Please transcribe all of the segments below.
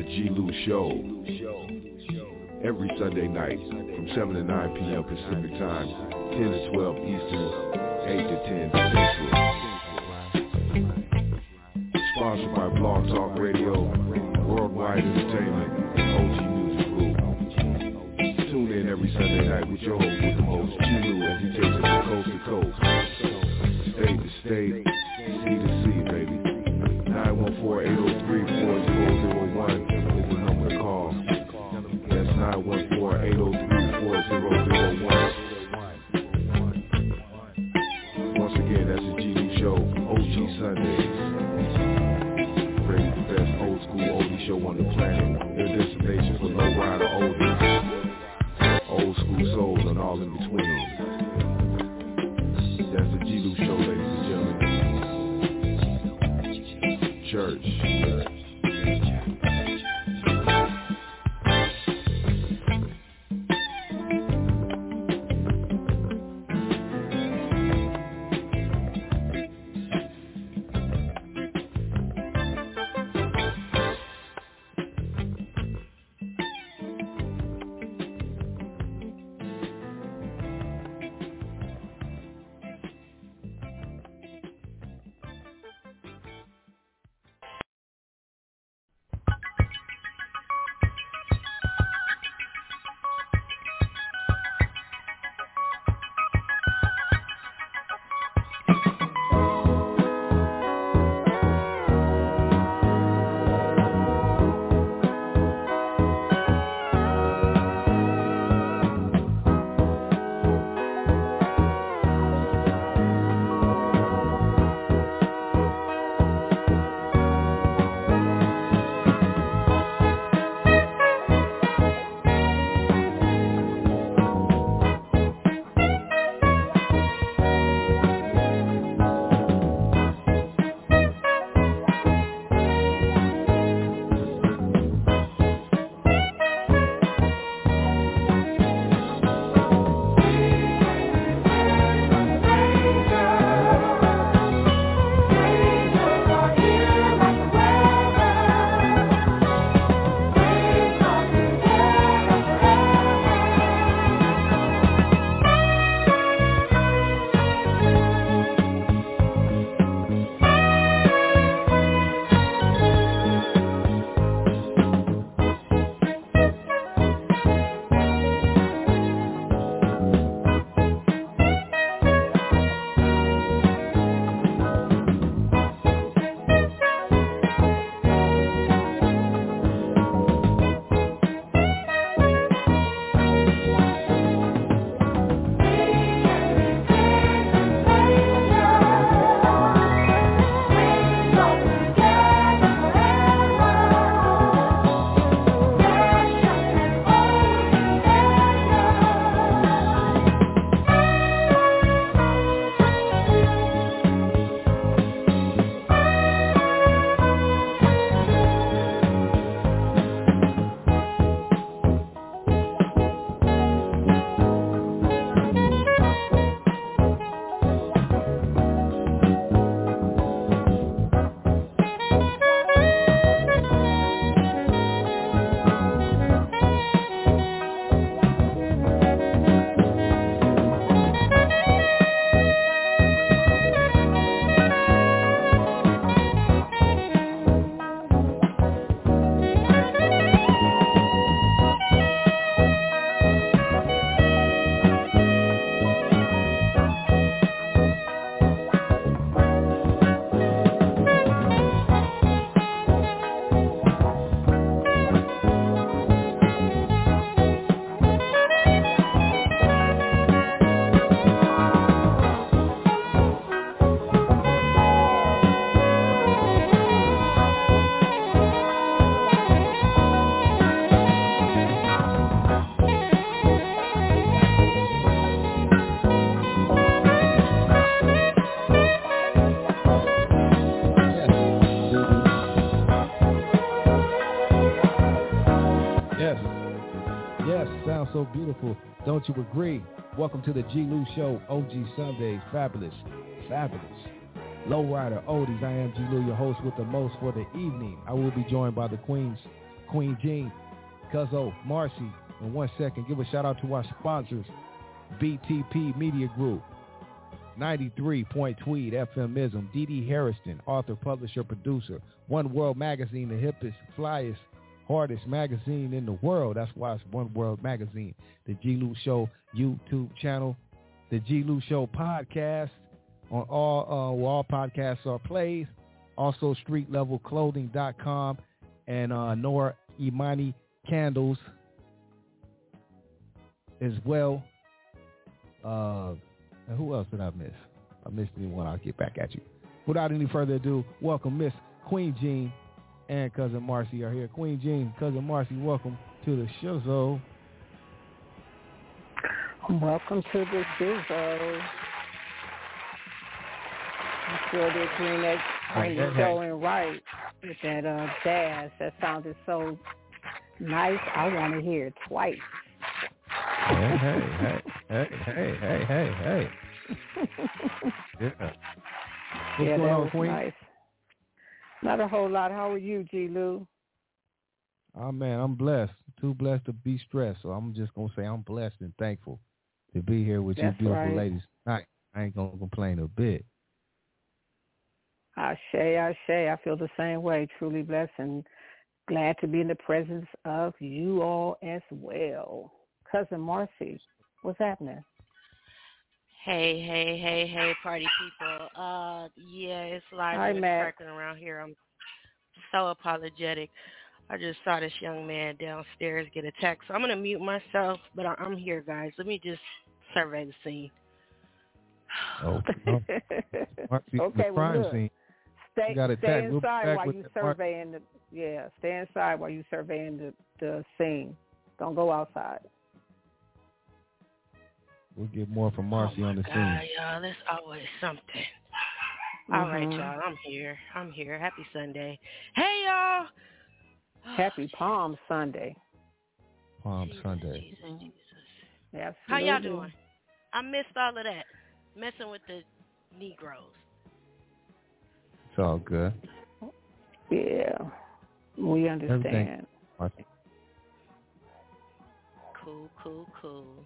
G. Lou Show. Every Sunday night from 7 to 9 p.m. Pacific Time, 10 to 12 Eastern, 8 to 10 Central. Sponsored by Blog Talk Radio, Worldwide Entertainment, and OG Music Group. Tune in every Sunday night with your host with the most, G. Lou, as he takes it from coast to coast, state to state, sea to sea, baby. 914-803-4001 is the number to call. That's 914-803-4001. Once again, that's the G Lou Show, OG Sundays. Bringing the best old school oldie show on the planet. Their destination for low-rider oldies, old school souls, and all in between. That's the G Lou Show, ladies and gentlemen. Church. Sounds so beautiful. Don't you agree? Welcome to the G. Lou Show, OG Sundays. Fabulous. Lowrider Oldies. I am G. Lou, your host with the most for the evening. I will be joined by the queens Queen Jean, Cuzzo, Marcy. In 1 second, give a shout out to our sponsors, BTP Media Group, 93 Point Tweed, FMism, D.D. Harrison, author, publisher, producer, One World Magazine, the hippest, flyest, hardest magazine in the world. That's why it's One World Magazine. The G. Lou Show YouTube channel, the G. Lou Show podcast on where all podcasts are played. Also, streetlevelclothing.com and Nora Imani Candles as well. And who else did I miss? I missed anyone. I'll get back at you. Without any further ado, welcome Miss Queen Jean and Cousin Marcy are here. Queen Jean, Cousin Marcy, welcome to the show. Welcome to the show. I'm sure they're doing that when you're going right with that jazz. That sounded so nice. I want to hear it twice. Hey. Yeah. What's going on, Queen? Nice. Not a whole lot. How are you, G. Lou? Oh, man, I'm blessed. Too blessed to be stressed. So I'm just going to say I'm blessed and thankful to be here with you beautiful ladies tonight. I ain't going to complain a bit. Ashe. I feel the same way. Truly blessed and glad to be in the presence of you all as well. Cousin Marcy, what's happening? Hey, party people. Yeah, it's live and cracking around here. I'm so apologetic. I just saw this young man downstairs get a text. So I'm going to mute myself, but I'm here, guys. Let me just survey the scene. Okay, well, good. Scene. Stay inside while you surveying stay inside while you surveying the scene. Don't go outside. We'll get more from Marcy on the scene. Y'all, there's always something. All right, y'all, I'm here. Happy Sunday. Hey, y'all. Happy Palm Sunday. Sunday. Jesus. Absolutely. How y'all doing? I missed all of that. Messing with the Negroes. It's all good. Yeah, we understand. Cool.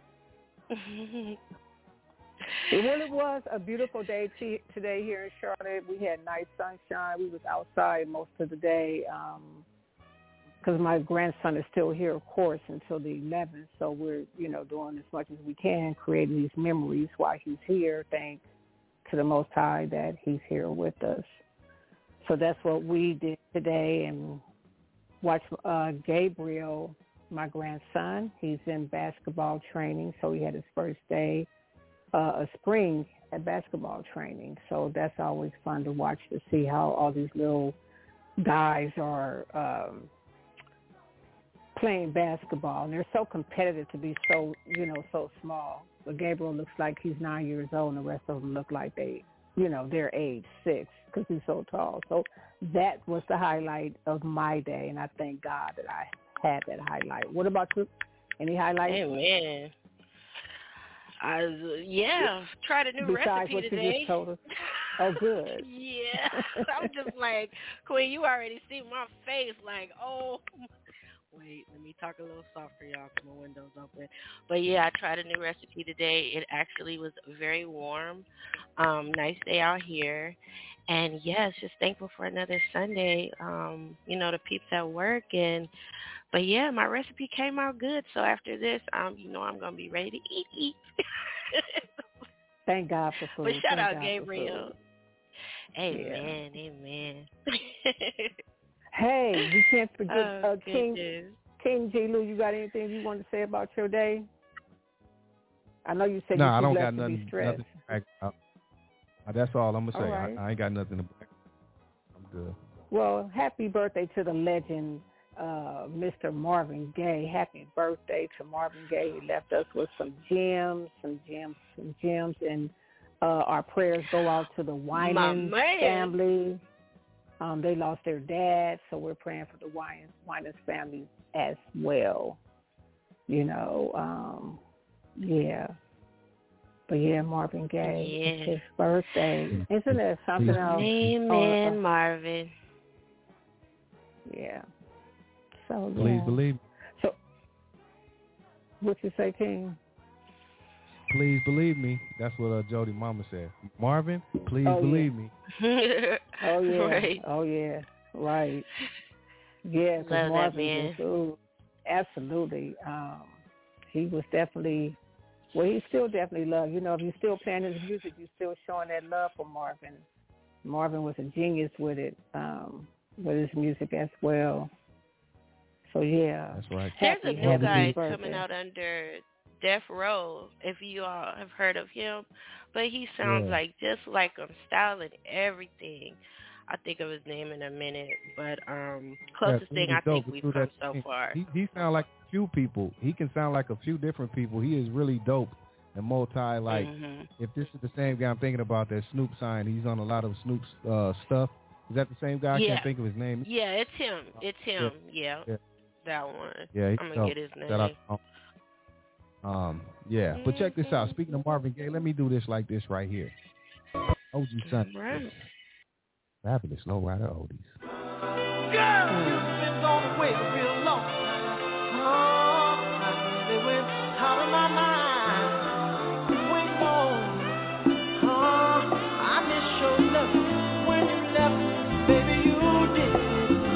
It was a beautiful day today here in Charlotte. We had nice sunshine. We was outside most of the day because my grandson is still here, of course, until the 11th. So we're, doing as much as we can, creating these memories while he's here. Thanks to the Most High that he's here with us. So that's what we did today and watched Gabriel, my grandson. He's in basketball training, so he had his first day of spring at basketball training. So that's always fun to watch, to see how all these little guys are playing basketball. And they're so competitive to be so small. But Gabriel looks like he's 9 years old, and the rest of them look like they're age 6 because he's so tall. So that was the highlight of my day, and I thank God that I had that highlight. What about you? Any highlights? Amen. Tried a new Besides recipe what today. You just told us. Oh, good. Yeah. I'm just like, Queen, you already see my face like, oh. Wait, let me talk a little softer, y'all, because my window's open. But, yeah, I tried a new recipe today. It actually was very warm. Nice day out here. And, yes, just thankful for another Sunday, the peeps at work. But, yeah, my recipe came out good. So after this, I'm going to be ready to eat. Thank God for food. But shout out Gabriel. Amen. Hey, you can't forget King G. Lou. You got anything you want to say about your day? I know you said you're too blessed to be stressed. That's all I'm going to say. Right. I ain't got nothing to back. I'm good. Well, happy birthday to the legend, Mr. Marvin Gaye. Happy birthday to Marvin Gaye. He left us with some gems. And our prayers go out to the Winans family. They lost their dad, so we're praying for the Winans family as well. But yeah, Marvin Gaye, it's his birthday. Isn't there something else? Amen, Marvin. Yeah. So yeah. Please believe me. So, what you say, King? Please believe me. That's what Jody Mama said. Marvin, please believe me. Oh yeah. Right. Oh yeah. Right. Yeah, because Marvin just, absolutely. He was definitely, well, he still definitely loved. You know, if you're still playing his music, you're still showing that love for Marvin. Marvin was a genius with it, with his music as well. So yeah. That's right. There's a new guy coming out under Death Row, if you all have heard of him, but he sounds like just like him, style and everything. I think of his name in a minute, but closest thing I think we've come so far. He sounds like a few people. He can sound like a few different people. He is really dope and multi. Like if this is the same guy I'm thinking about, that Snoop signed, he's on a lot of Snoop's stuff. Is that the same guy? I can't think of his name. Yeah, it's him. It's him. Yeah. That one. Yeah, I'm gonna get his name. But check this out. Speaking of Marvin Gaye, let me do this like this right here. OG Son. Right. Fabulous low rider oldies. Girl, you've been gone away real long. I really went out of my mind. Went on. I miss your love when you left, baby, you did.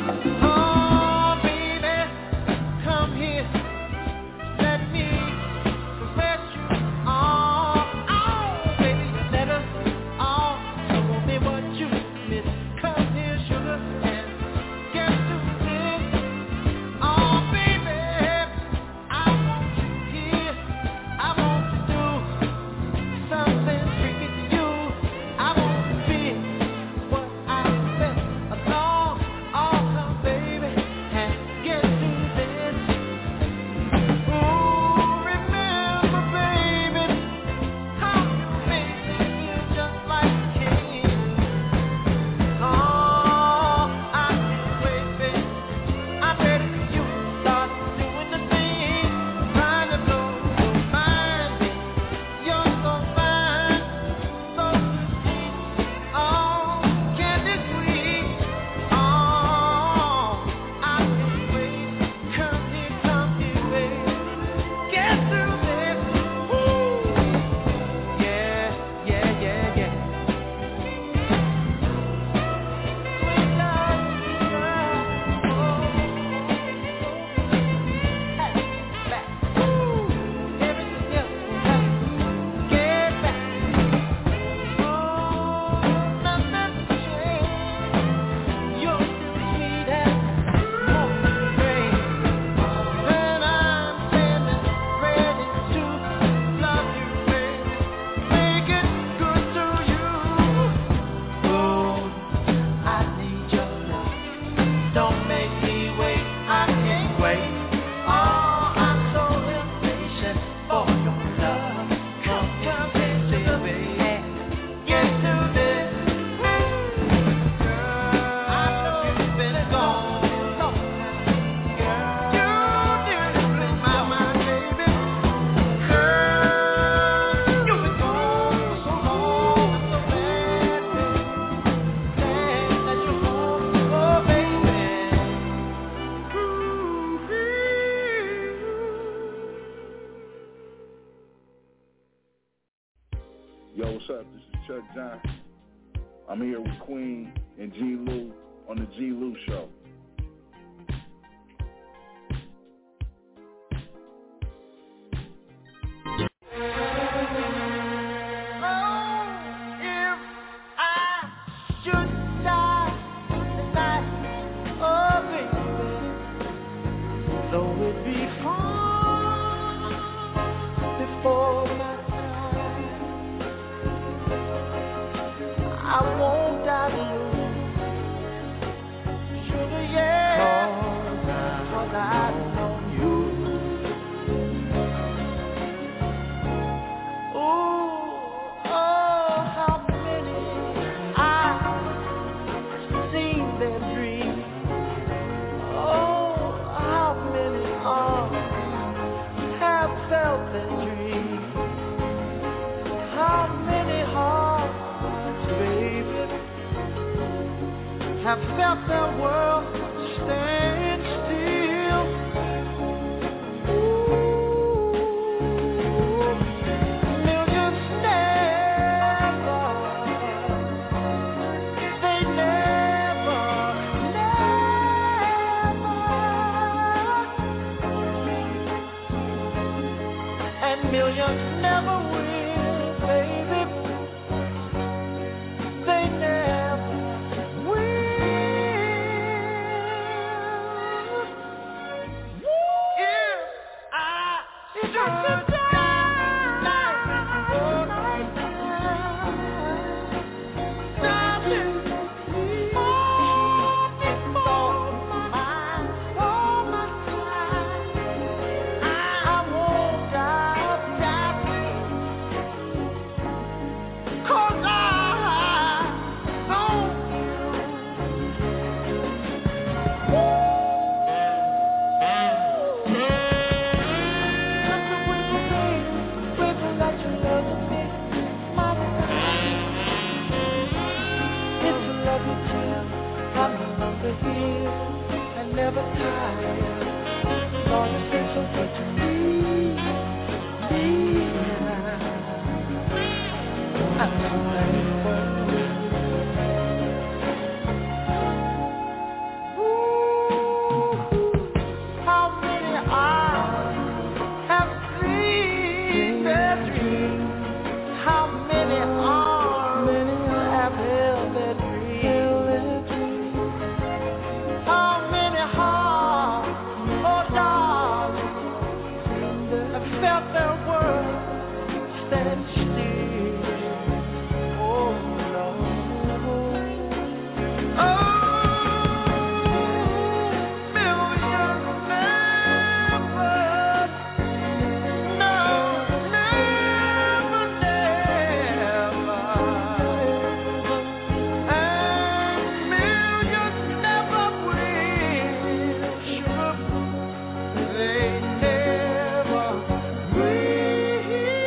I'm here with Queen and G. Lou on the G. Lou Show. Have felt the world stand still. never tell. I'm longer here and never tired. Lord, it's been so good to me. I'm so thankful. How many eyes have seen their dreams? How many arms have held their dreams? How many hearts, oh darling, have felt their world stand still? Oh Lord. Oh, millions never, no, never, never, and millions never wish they never will.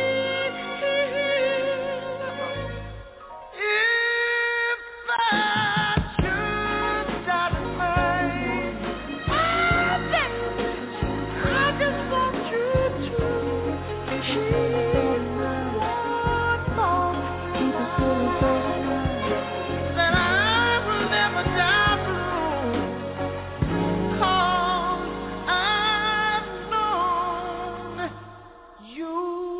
If I should die tonight, I just want you to keep one thought that I will never die blue, 'cause I've known you.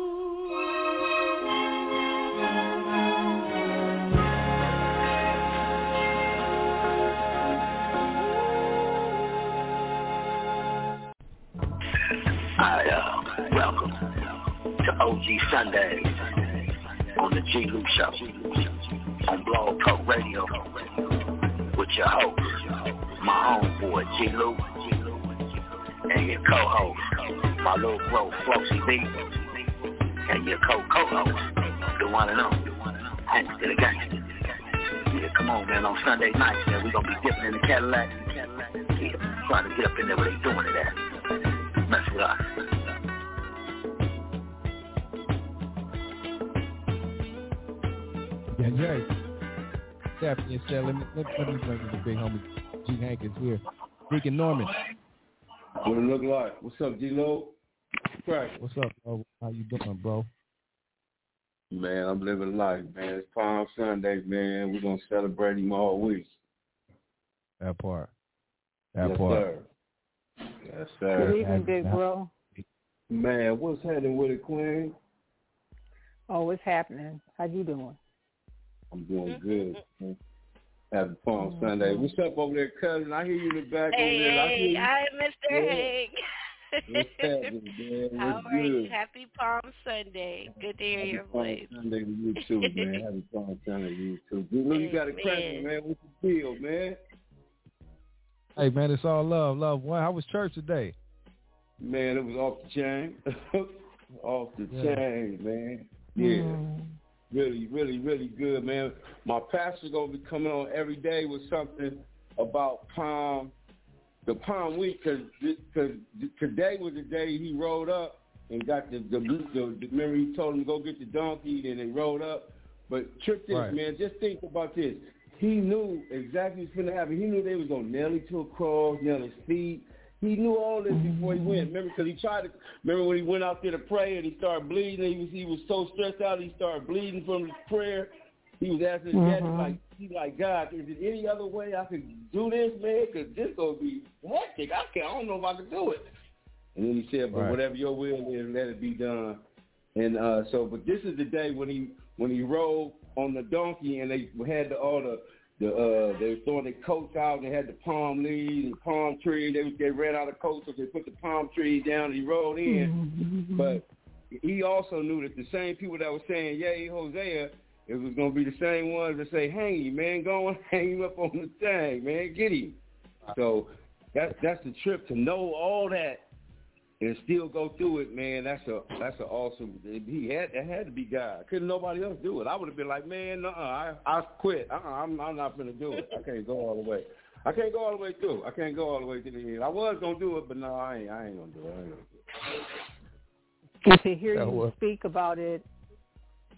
Hi, welcome to OG Sundays on the G. Lou Show on Blog Talk Radio with your host, my homeboy G. Lou, and your co-host, my little bro Flossy B, and your co-host, the one and only Hank to the Gangster. Yeah, come on, man, on Sunday nights, man, we gonna be dipping in the Cadillac. Yeah, trying to get up in there where they doing it at. Mess with us. Yeah, Jay. Stephanie said, let me bring in the big homie G. Hankins here. Deacon Norman. What it look like? What's up, D-Lo? Crack. What's up, bro? How you doing, bro? Man, I'm living life, man. It's Palm Sunday, man. We're going to celebrate him all week. That part. Yes, part. sir. Yes, Good sir. evening, big bro. Man, what's happening with it, Queen? Oh, what's happening? How you doing? I'm doing good. Happy Palm Sunday. What's up over there, cousin? I hear you in the back over there. I hear you. Hi, Mr. Hank. What's happening, man? How What's are you? good? Happy Palm Sunday. Good to hear your voice. Palm Sunday to you too, man. Happy Palm Sunday to you too. Look, you got a cracker, man. What's the deal, man? Hey, man, it's all love. Boy, how was church today? Man, it was off the chain. Off the chain, man. Yeah. Really, really, really good, man. My pastor's going to be coming on every day with something about the Palm Week, because today was the day he rode up and got the remember he told him to go get the donkey, and they rode up. But trick this, man, just think about this. He knew exactly what's going to happen. He knew they was going to nail him to a cross, nail his feet. He knew all this before he went. Remember, because he tried to. Remember when he went out there to pray and he started bleeding. He was so stressed out. He started bleeding from his prayer. He was asking his daddy, like, God, is there any other way I could do this, man? Because this gonna be hectic. I don't know if I can do it. And then he said, but whatever your will is, let it be done. And but this is the day when he rode on the donkey, and they had they were throwing their coats out, and they had the palm leaves and palm trees. They ran out of coats, so they put the palm trees down, and he rode in. But he also knew that the same people that were saying, yay, Hosea, it was going to be the same ones that say, hang him, man, go and hang him up on the thing, man, get him. So that's the trip, to know all that and still go through it, man. That's an awesome. It had to be God. Couldn't nobody else do it. I would have been like, man, I quit. I'm not gonna do it. I can't go all the way. I can't go all the way through. I can't go all the way to the end. I was gonna do it, but no, I ain't gonna do it. And to hear you speak about it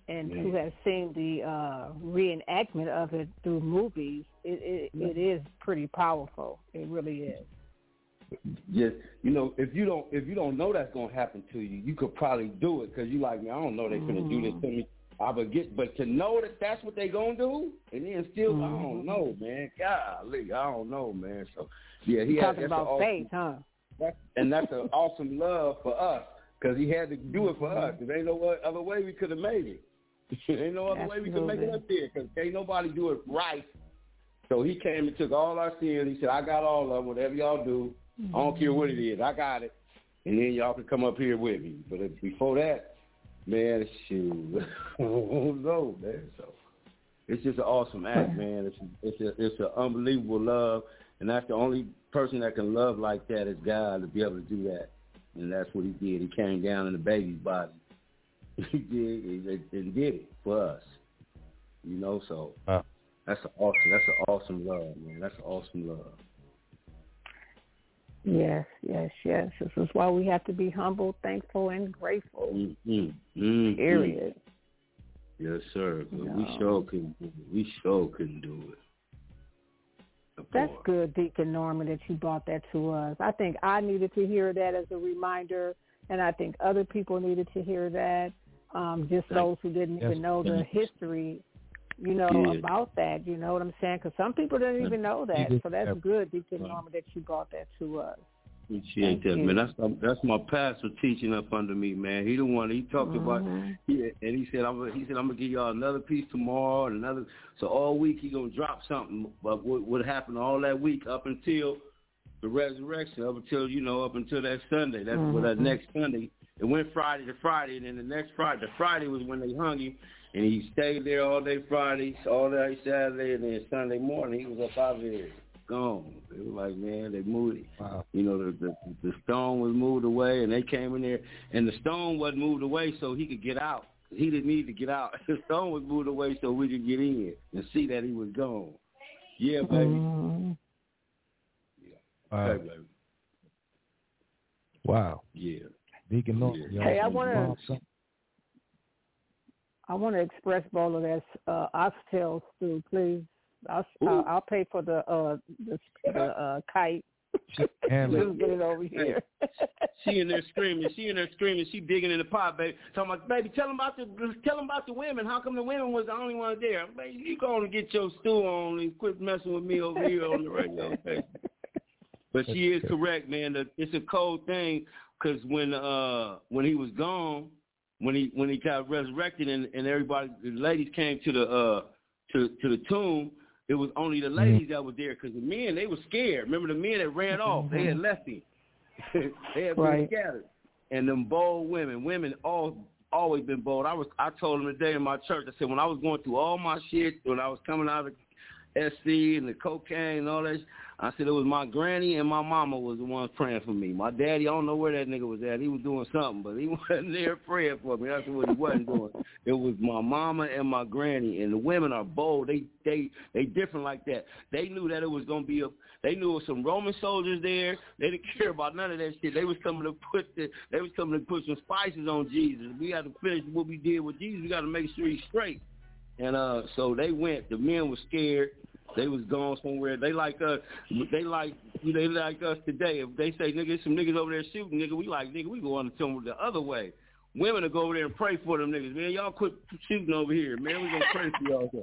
and who has seen the reenactment of it through movies, it is pretty powerful. It really is. Just, if you don't know that's gonna happen to you, you could probably do it because you like, man, I don't know they're gonna do this to me. But to know that that's what they gonna do, and then still, I don't know, man. Golly, I don't know, man. So yeah, he talking about faith, huh? And that's an awesome love for us because he had to do it for us. There ain't no other way we could have made it. Ain't no other way we could make it up there because ain't nobody do it right. So he came and took all our sins. He said, I got all of them. Whatever y'all do, I don't care what it is. I got it. And then y'all can come up here with me. But before that, man, shoot. No, man. So it's just an awesome act, man. It's an unbelievable love. And that's the only person that can love like that is God, to be able to do that. And that's what he did. He came down in the baby's body. He did it for us. So that's an awesome love, man. That's an awesome love. Yes. This is why we have to be humble, thankful, and grateful. Period. Yes, sir. We sure couldn't do it. That's good, Deacon Norman, that you brought that to us. I think I needed to hear that as a reminder, and I think other people needed to hear that. Just those who didn't even know the history, about that. You know what I'm saying? Because some people didn't even know that. So that's good, Deacon Norman, that you brought that to us. Appreciate that, man. That's my pastor teaching up under me, man. He the one. He talked about, and he said, I'm gonna give y'all another piece tomorrow and another. So all week he gonna drop something. But what happened all that week up until the resurrection, up until that Sunday. That's for that next Sunday. It went Friday to Friday, and then the next Friday, the Friday was when they hung him, and he stayed there all day Friday, all day Saturday, and then Sunday morning he was up out of there. Gone. It was like, man, they moved it. Wow. The stone was moved away, and they came in there, and the stone wasn't moved away so he could get out. He didn't need to get out. The stone was moved away so we could get in and see that he was gone. Yeah, baby. Yeah. Okay, baby. Wow. Yeah. Deacon Norton. Yeah. Hey, I want to express all of that oxtail stew, please. I'll pay for the kite. Just get it over here. She in there screaming. She digging in the pot, baby. Talking about, baby, tell them about the women. How come the women was the only one there? Baby, you going to get your stew on and quit messing with me over here on the radio, baby. But she is correct, man. It's a cold thing because when he was gone, when he got resurrected and everybody, the ladies came to the tomb. It was only the ladies that were there because the men, they were scared. Remember the men that ran off? They had left him. They had been scattered. And them bold women always been bold. I told them today in my church, I said, when I was going through all my shit, when I was coming out of SC and the cocaine and all that, I said it was my granny and my mama was the ones praying for me. My daddy, I don't know where that nigga was at. He was doing something, but he wasn't there praying for me. That's what he wasn't doing. It was my mama and my granny, and the women are bold. They different like that. They knew that it was gonna be they knew it was some Roman soldiers there. They didn't care about none of that shit. They was coming to put some spices on Jesus. We had to finish what we did with Jesus. We got to make sure he's straight. And so they went. The men were scared. They was gone somewhere. They like us. They like us today. If they say, nigga, some niggas over there shooting, nigga, we like, nigga, we go on to tell them the other way. Women will go over there and pray for them niggas. Man, y'all quit shooting over here. Man, we gonna pray for y'all.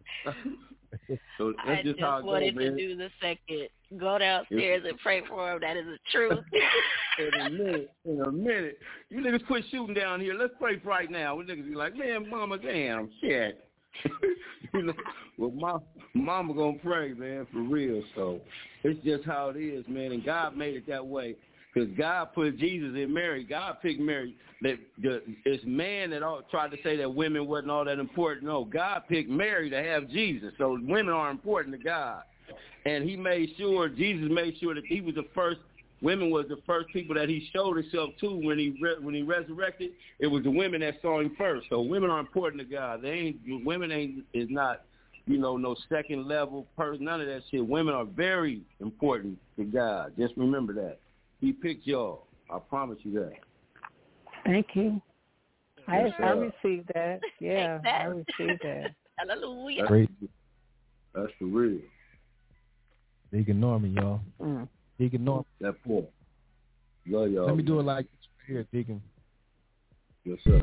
So that's just how it goes, man. I just wanted to do the second. Go downstairs and pray for them. That is the truth. In a minute. You niggas quit shooting down here. Let's pray right now. We niggas be like, man, mama, damn, shit. Well, my mama gonna pray, man, for real. So it's just how it is, man. And God made it that way because God put Jesus in Mary. God picked Mary. It's man that tried to say that women wasn't all that important. No, God picked Mary to have Jesus. So women are important to God, and Jesus made sure that he was the first. Women was the first people that he showed himself to when he resurrected. It was the women that saw him first. So women are important to God. Women is not, no second level person. None of that shit. Women are very important to God. Just remember that. He picked y'all. I promise you that. Thank you. I received that. Yeah, I received that. Hallelujah. Great. That's for real. Deacon Norman, y'all. Deacon Norman. That poor. Love y'all. Let me do it like this right here, Deacon. Yes, sir.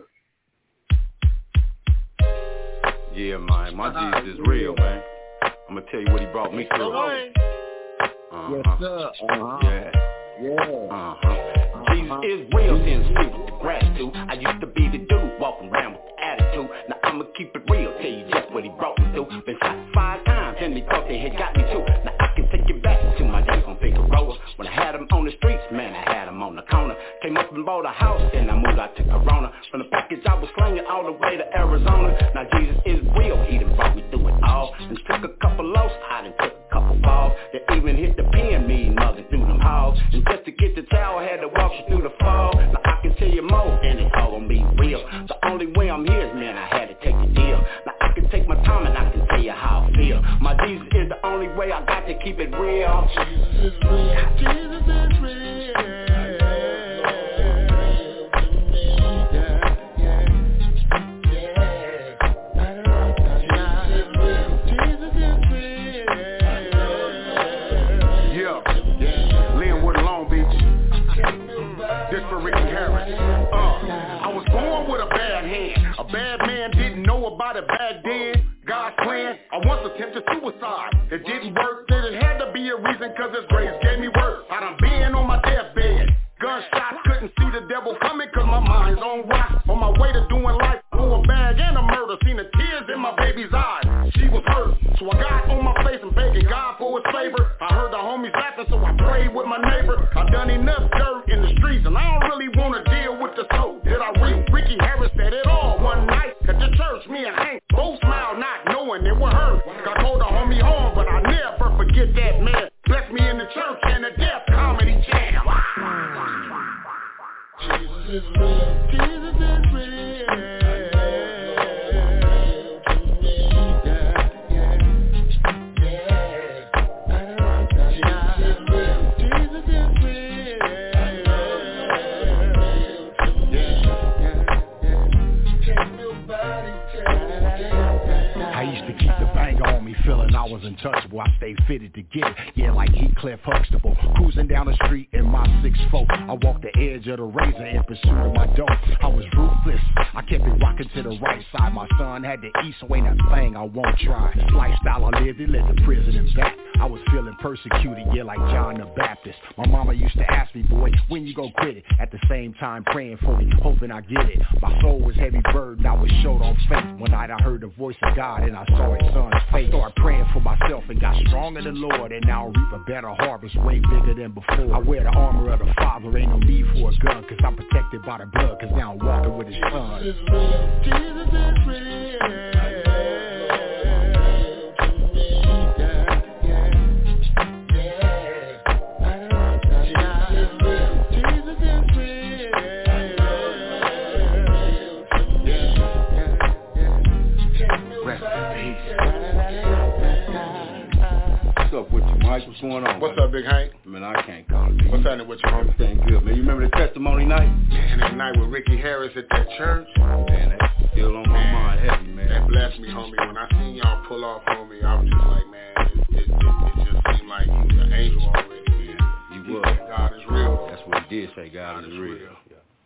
Yeah, man. My Jesus is real, man. I'm going to tell you what he brought me through. Yes, sir. Yeah. Jesus is real, since with the gratitude. I used to be the dude walking around with the attitude. Now I'ma keep it real, tell you just what he brought me through. Been shot 5 times and they thought they had got me too. Now I can take it back to my days on Figueroa. When I had them on the streets, man, I had them on the corner. Came up and bought a house, then I moved out to Corona. From the package I was slinging all the way to Arizona. Now Jesus is real, he done brought me through it all. And took a couple lows, I done took a couple falls. That even hit the pen, me mother through them halls. And just to get the towel, I had to walk you through the fall. Now I can tell you more, and it's all gonna be real. The only way I'm here is, man, I had to take the deal. Now I can take my time and I can tell you how I feel. My Jesus is the only way, I got to keep it real. Jesus is real. Jesus is real. About it back then, God's plan. I once attempted suicide. It didn't work, then it had to be a reason, cause His grace gave me work. I done been on my deathbed. Gunshots, couldn't see the devil coming, cause my mind's on rock. On my way to doing life, for a bag and a murder. Seen the tears in my baby's eyes. She was hurt, so I got on my face and begging God for His favor. I heard the homies laughing, so I prayed with my neighbor. I done enough dirt in the streets, and I don't really wanna deal with the soul. Did I read? Ricky Harris said it all one night at the church. Me and Hank both smiled, not knowing it was her. I told the homie home, but I never forget that man. Blessed me in the church and the death comedy jam. Jesus is real. Jesus is real. Feeling I was untouchable, I stayed fitted to get it. Yeah, like Heathcliff Huxtable. Cruising down the street in my 6'4". I walked the edge of the razor in pursuit of my dough. I was ruthless, I kept it rocking to the right side. My son had to eat, so ain't a thing I won't try. Lifestyle I lived, it led to prison and back. I was feeling persecuted, yeah, like John the Baptist. My mama used to ask me, boy, when you gon' quit it? At the same time praying for me, hoping I get it. My soul was heavy burden, I was short on faith. One night I heard the voice of God and I saw His son's face. Started praying for myself and got stronger than the Lord. And now I reap a better harvest, way bigger than before. I wear the armor of the Father, ain't no need for a gun, cause I'm protected by the blood, cause now I'm walking with His son. Jesus is real. Jesus is real. What's up with you, Mike? What's going on? What's up, Big Hank? Man, I can't call it. What's happening with you, homie? Everything good, man. You remember the testimony night? Man, that night with Ricky Harris at that church. Man, that's still on my mind heavy, man. That blessed me, homie. When I seen y'all pull off, homie, I was just like, man, it just seemed like you was an angel already, man. Yeah, you was. God is real. That's what he did say, God is real. Yeah.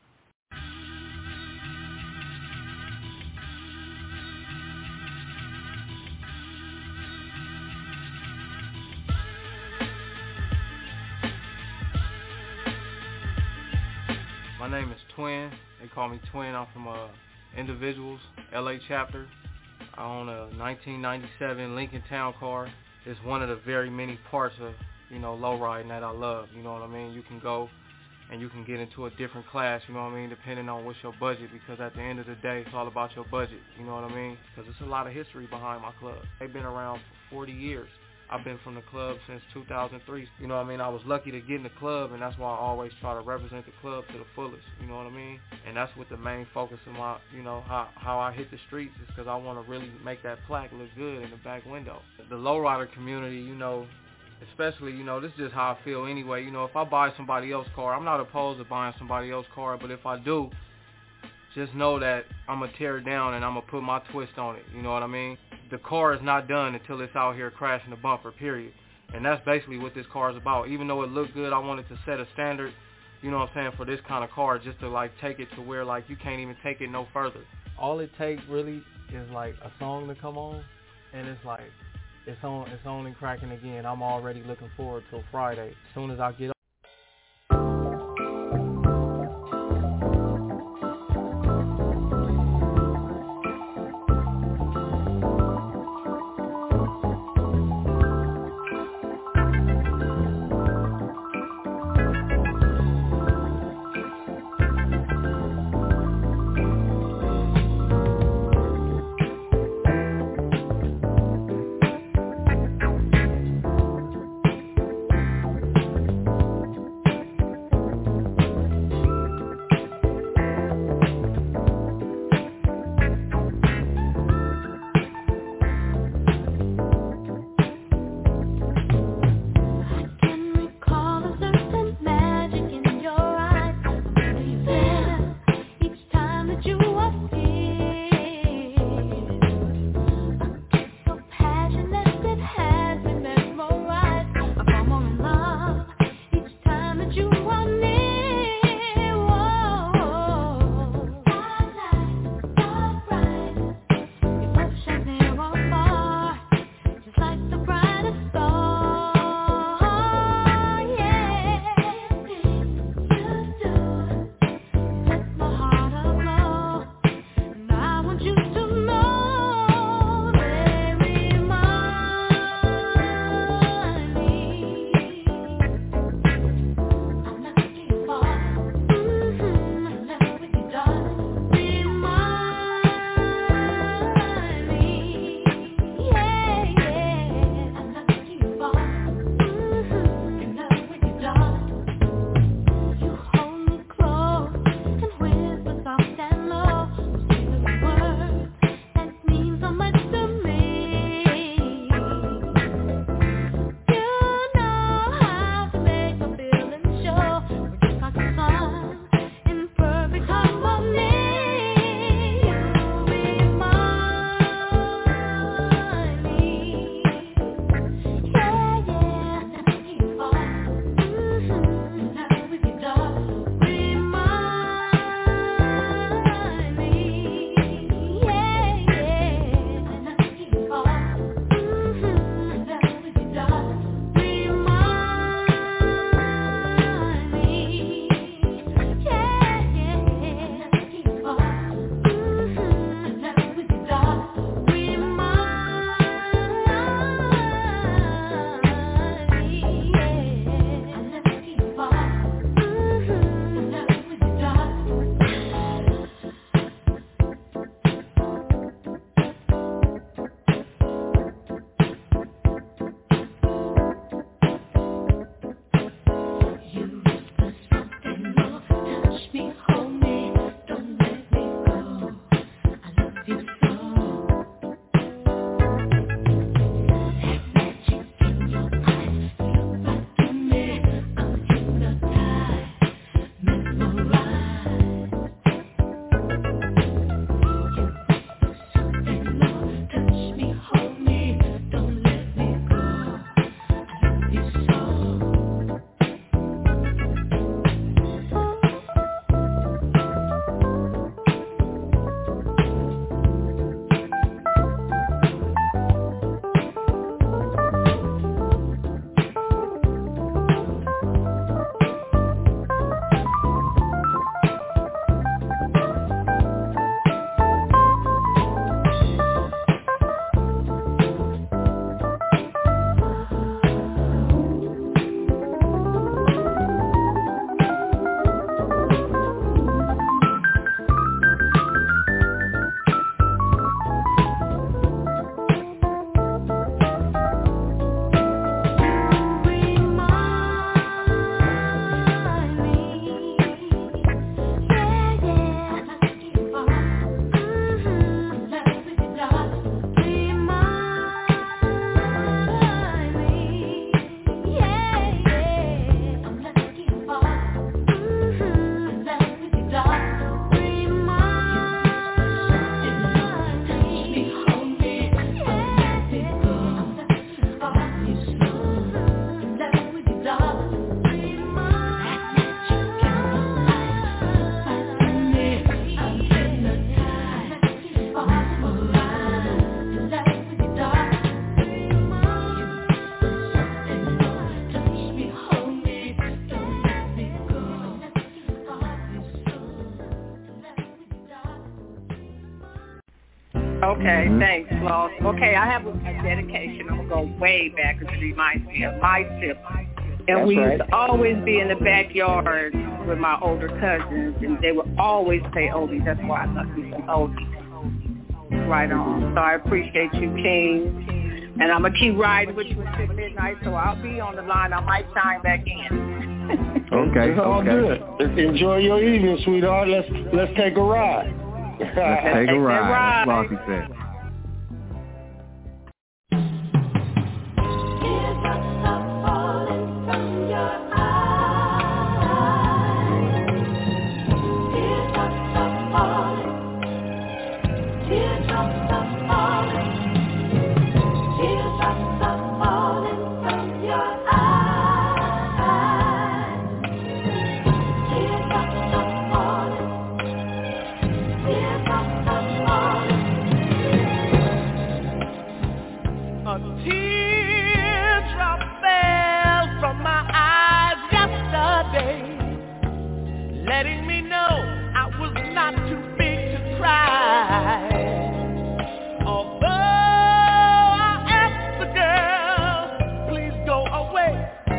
My name is Twin. They call me Twin. I'm from Individuals, LA chapter. I own a 1997 Lincoln Town Car. It's one of the very many parts of, lowriding that I love. You know what I mean? You can go and you can get into a different class, you know what I mean, depending on what's your budget, because at the end of the day, it's all about your budget, you know what I mean? Because there's a lot of history behind my club. They've been around for 40 years. I've been from the club since 2003. You know what I mean? I was lucky to get in the club, and that's why I always try to represent the club to the fullest. You know what I mean? And that's what the main focus of my, how I hit the streets is because I want to really make that plaque look good in the back window. The lowrider community, especially, this is just how I feel anyway. If I buy somebody else's car, I'm not opposed to buying somebody else's car, but if I do, just know that I'm going to tear it down and I'm going to put my twist on it. You know what I mean? The car is not done until it's out here crashing the bumper, period. And that's basically what this car is about. Even though it looked good, I wanted to set a standard, you know what I'm saying, for this kind of car, just to like take it to where like you can't even take it no further. All it takes really is like a song to come on, and it's like, it's on and cracking again. I'm already looking forward till Friday. As soon as I get Okay, thanks, Floss. Okay, I have a dedication. I'm going to go way back because it reminds me of my siblings. And we used to always be in the backyard with my older cousins, and they would always play oldies. That's why I love me some oldies. Right on. So I appreciate you, King. And I'm going to keep riding with you until midnight, so I'll be on the line. I might chime back in. Okay. It's all good. Enjoy your evening, sweetheart. Let's take a ride. Let's take a ride. That's Flossie said. Letting me know I was not too big to cry. Although I asked the girl, please go away.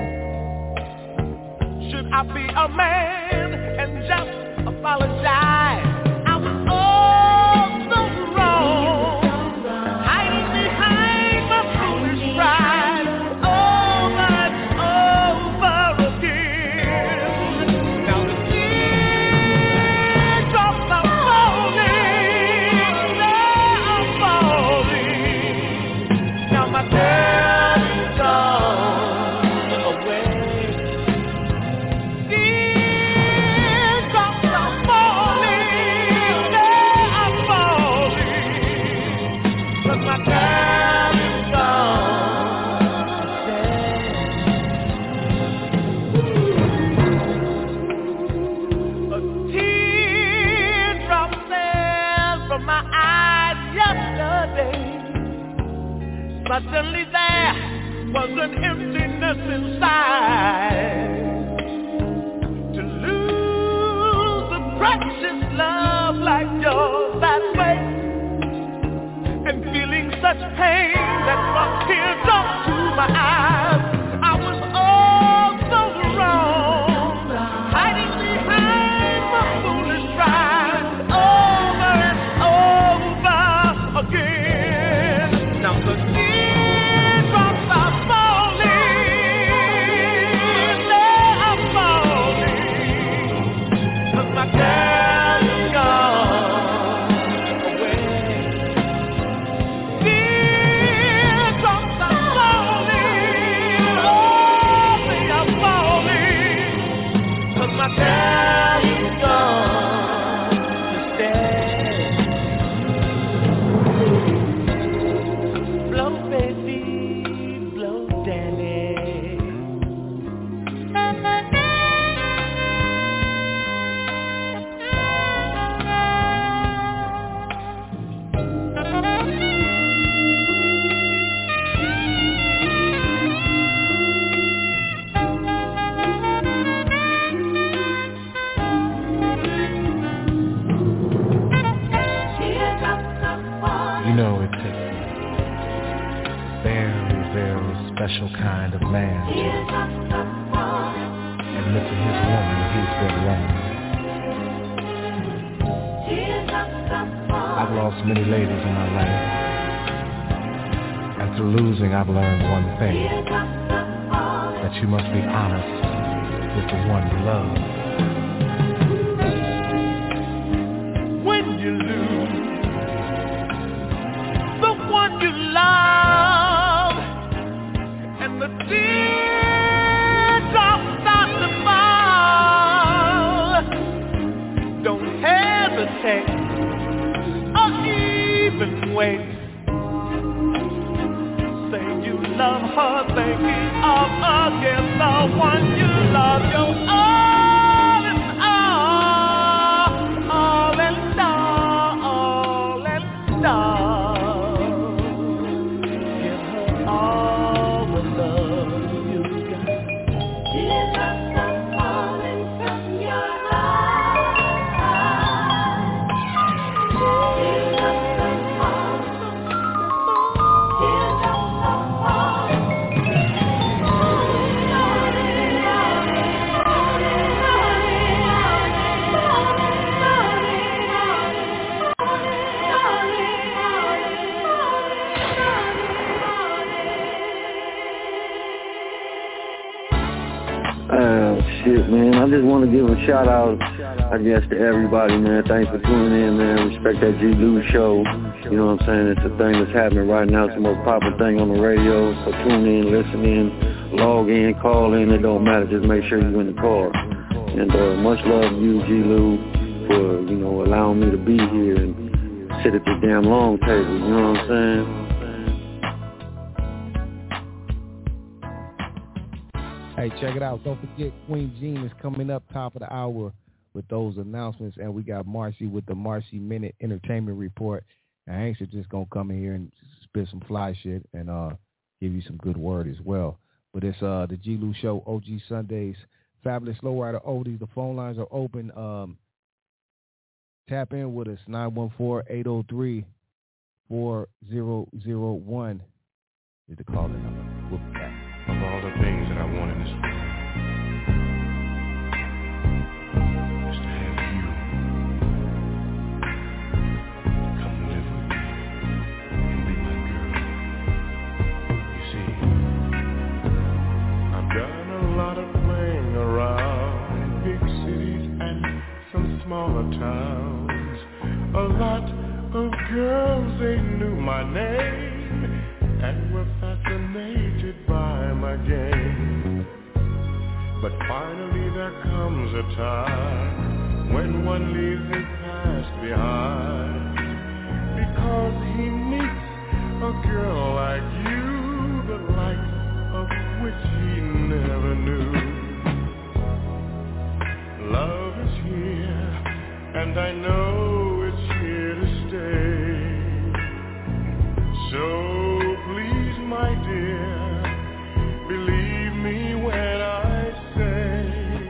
Should I be a man and just apologize? I was all so wrong, hiding behind my foolish pride. Over and over again. Now the teardrops are falling, they're falling. Now my girl is gone away. Teardrops are falling, they're falling. 'Cause my girl is gone today. A teardrop fell from my eyes yesterday. Suddenly there was an emptiness inside. To lose a precious love like yours that way, and feeling such pain that brought tears up to my eyes. I was all so wrong, hiding behind my foolish pride, over and over again. Now the teardrops are falling, they are falling, 'cause my girl is gone away. Teardrops are falling, oh, they are falling, 'cause my girl is gone to stay. Blow, baby, blow, Danny. You know, it takes a very, very special kind of man to admit to his woman that he's been wrong. I've lost many ladies in my life, and through losing I've learned one thing, that you must be honest with the one you love. When you lose the one you love, and the teardrops start to fall, don't hesitate or even wait. Say you love her, thinking of again the one you love. You're all in all in all in all. Give her all the love you got. Teardrops are falling from your eyes. Teardrops are falling. Shit, man, I just want to give a shout out, I guess, to everybody, man. Thanks for tuning in, man. Respect that G. Lou show. You know what I'm saying? It's a thing that's happening right now. It's the most popular thing on the radio. So tune in, listen in, log in, call in. It don't matter. Just make sure you're in the car. And much love to you, G. Lou, for, you know, allowing me to be here and sit at this damn long table. You know what I'm saying? Hey, check it out. Don't forget, Queen Jean is coming up top of the hour with those announcements, and we got Marcy with the Marcy Minute Entertainment Report. And Hanks is just going to come in here and spit some fly shit and give you some good word as well. But it's the G. Lou Show, OG Sundays, Fabulous Lowrider Oldies. The phone lines are open. Tap in with us, 914-803-4001 is the calling number. We'll be back. Of all the things that I want in this world, is to have you come live with me and be my girl. You see, I've done a lot of playing around in big cities and some smaller towns. A lot of girls, they knew my name and were fascinated by my game. But finally there comes a time when one leaves his past behind, because he meets a girl like you, the likes of which he never knew. Love is here, and I know it's here to stay. So my dear, believe me when I say,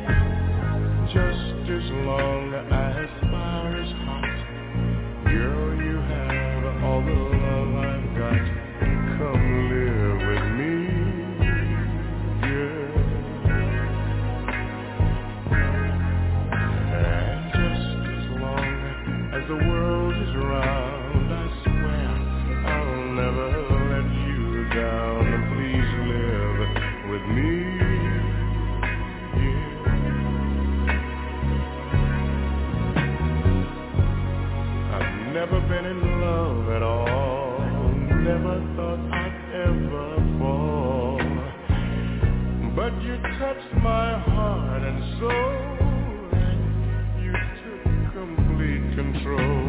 just as long as fire is hot, girl, you have all the love I've got. Come live with me, yeah. And just as long as the world is round, I swear I'll never down, and please live with me, yeah. I've never been in love at all, never thought I'd ever fall, but you touched my heart and soul, and you took complete control.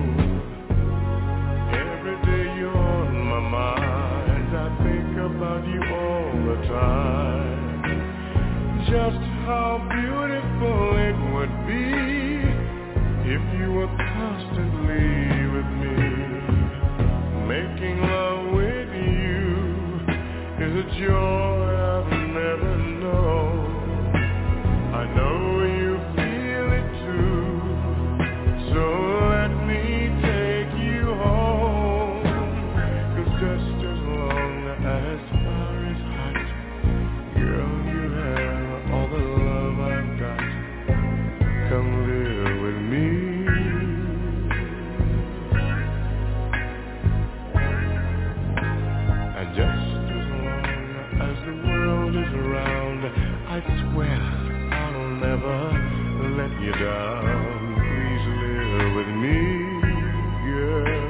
Every day you're on my mind, I think about you all the time. Just how beautiful it would be if you were constantly with me. Making love with you is a joy I've never known. I know you feel it too, so let me take you home. 'Cause just as long as fire is hot, girl, you have all the love I've got. Come live with me. And just as long as the world is around, I swear I'll never let you down. Please live with me, girl.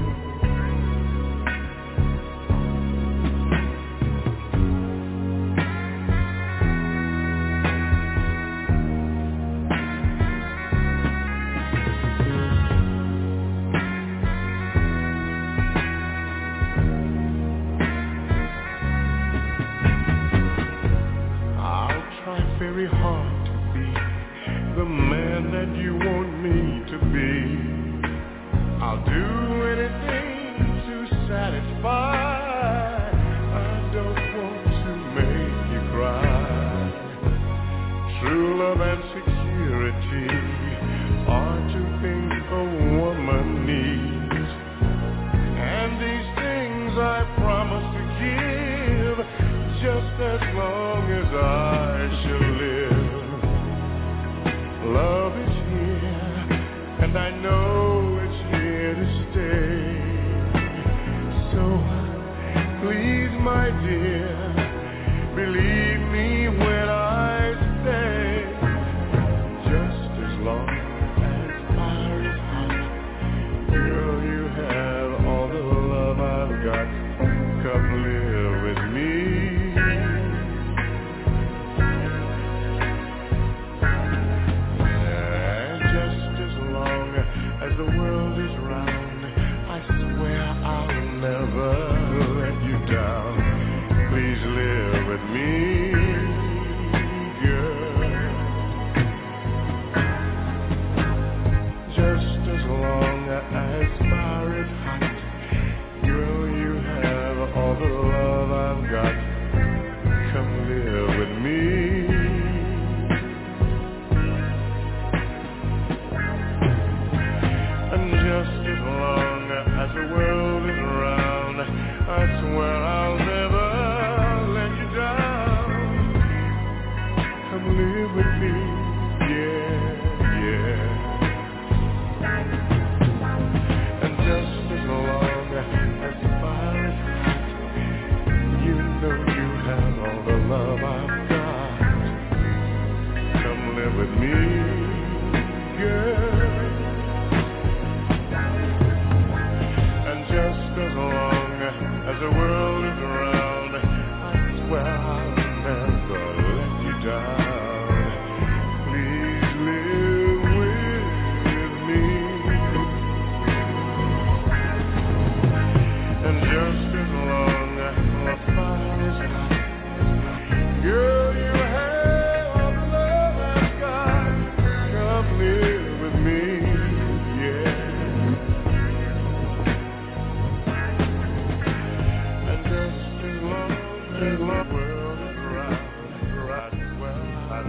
Very hard to be the man that you want me to be. I'll do anything to satisfy. I don't want to make you cry. True love and security are two things a woman needs, and these things I promise to give, just as long as I shall live. Love is here, and I know it's here to stay. So please, my dear, believe me when I say,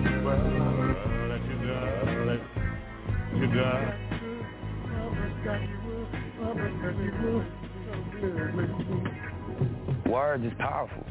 Words is powerful.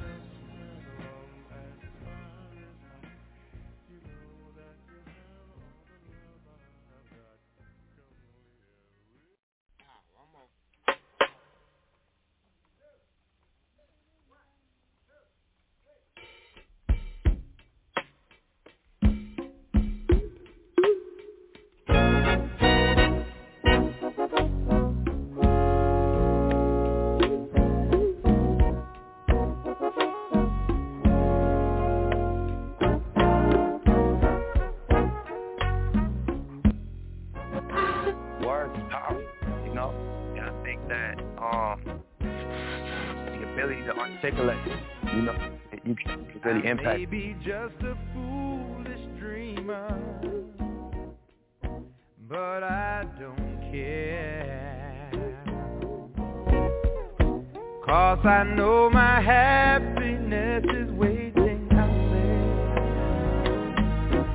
Really impact. Maybe just a foolish dreamer, but I don't care, 'cause I know my happiness is waiting out there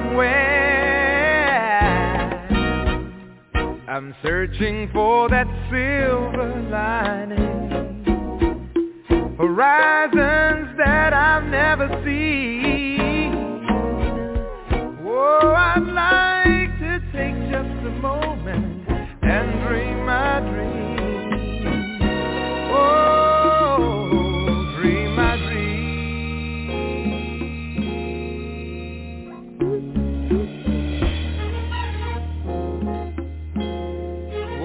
somewhere. I'm searching for that silver lining, horizons that I've never seen. Oh, I'd like to take just a moment and dream my dream. Oh, dream my dream.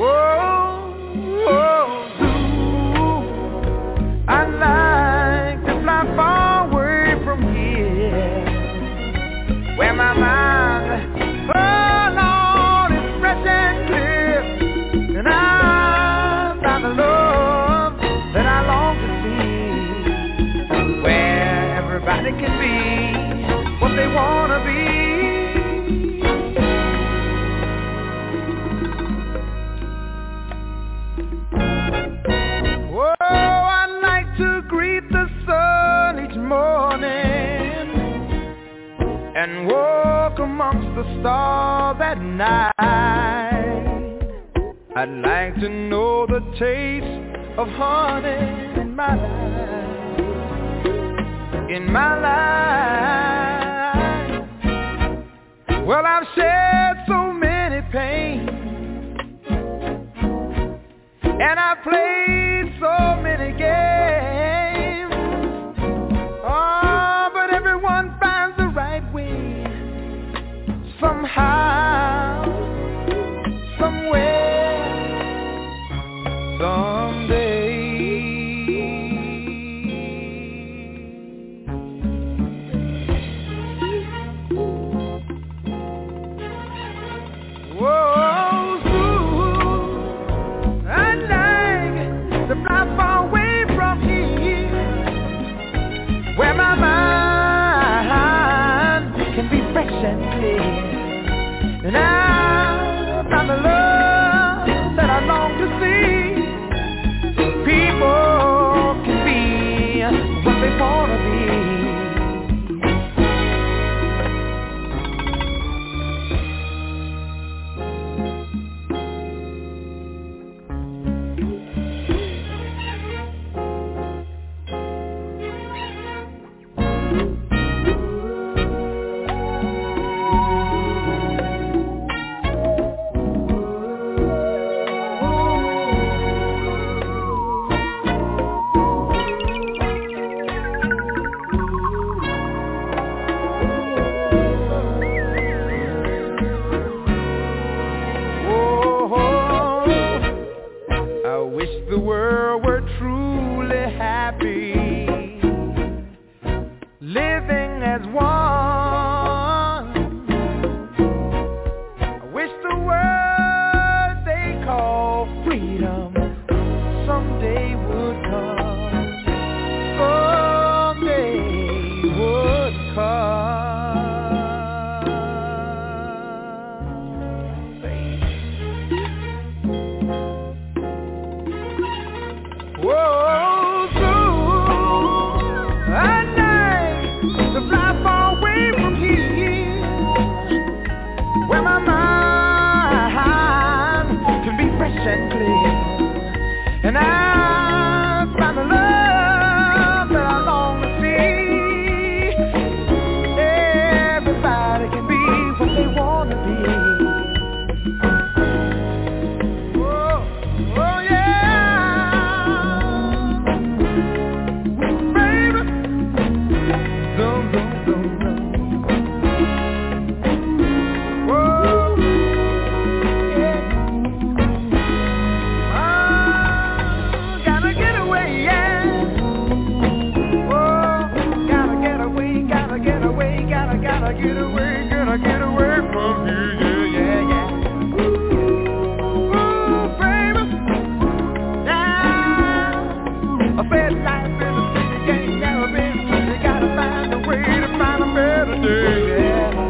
I'd like to fly far away from here, where my mind, oh Lord, is fresh and clear, and I find the love that I long to see, where everybody can be what they want to be. Greet the sun each morning and walk amongst the stars at night. I'd like to know the taste of honey in my life, in my life. Well, I've shared so many pains, and I've played so many games. But everyone finds the right way, somehow, somewhere, someday. Whoa, I'd like to fly far away from here, where my mind can be fresh and clear, and I found the love that I long to see. People can be what they want to be. The world were truly happy, living as one. I wish the word they call freedom someday would come, someday would come. Whoa, so I'd like to fly far away gotta get away from you, yeah. Ooh, baby, now, a bad life in the city ain't never been easy. Gotta find a way to find a better day, yeah.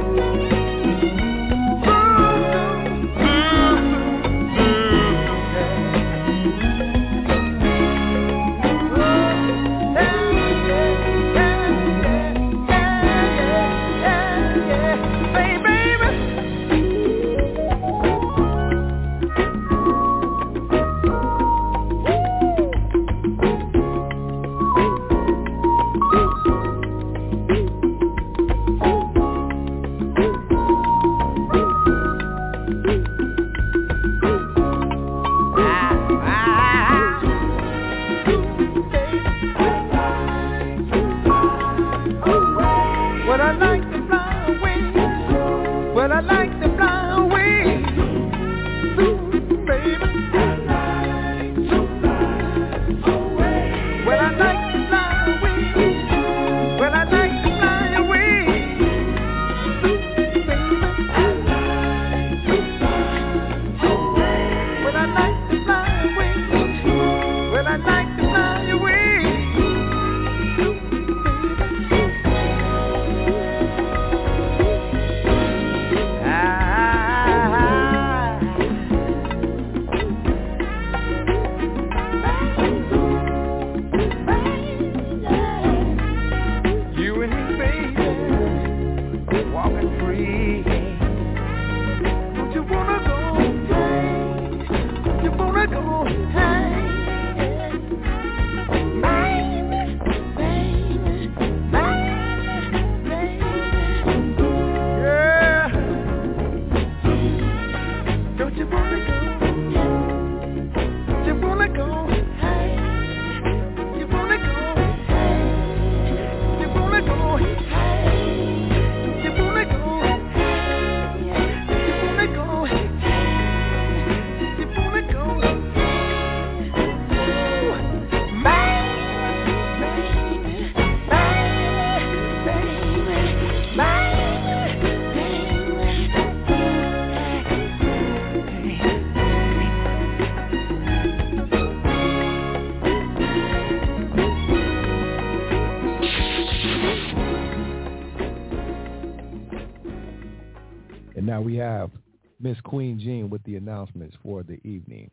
Now we have Miss Queen Jean with the announcements for the evening.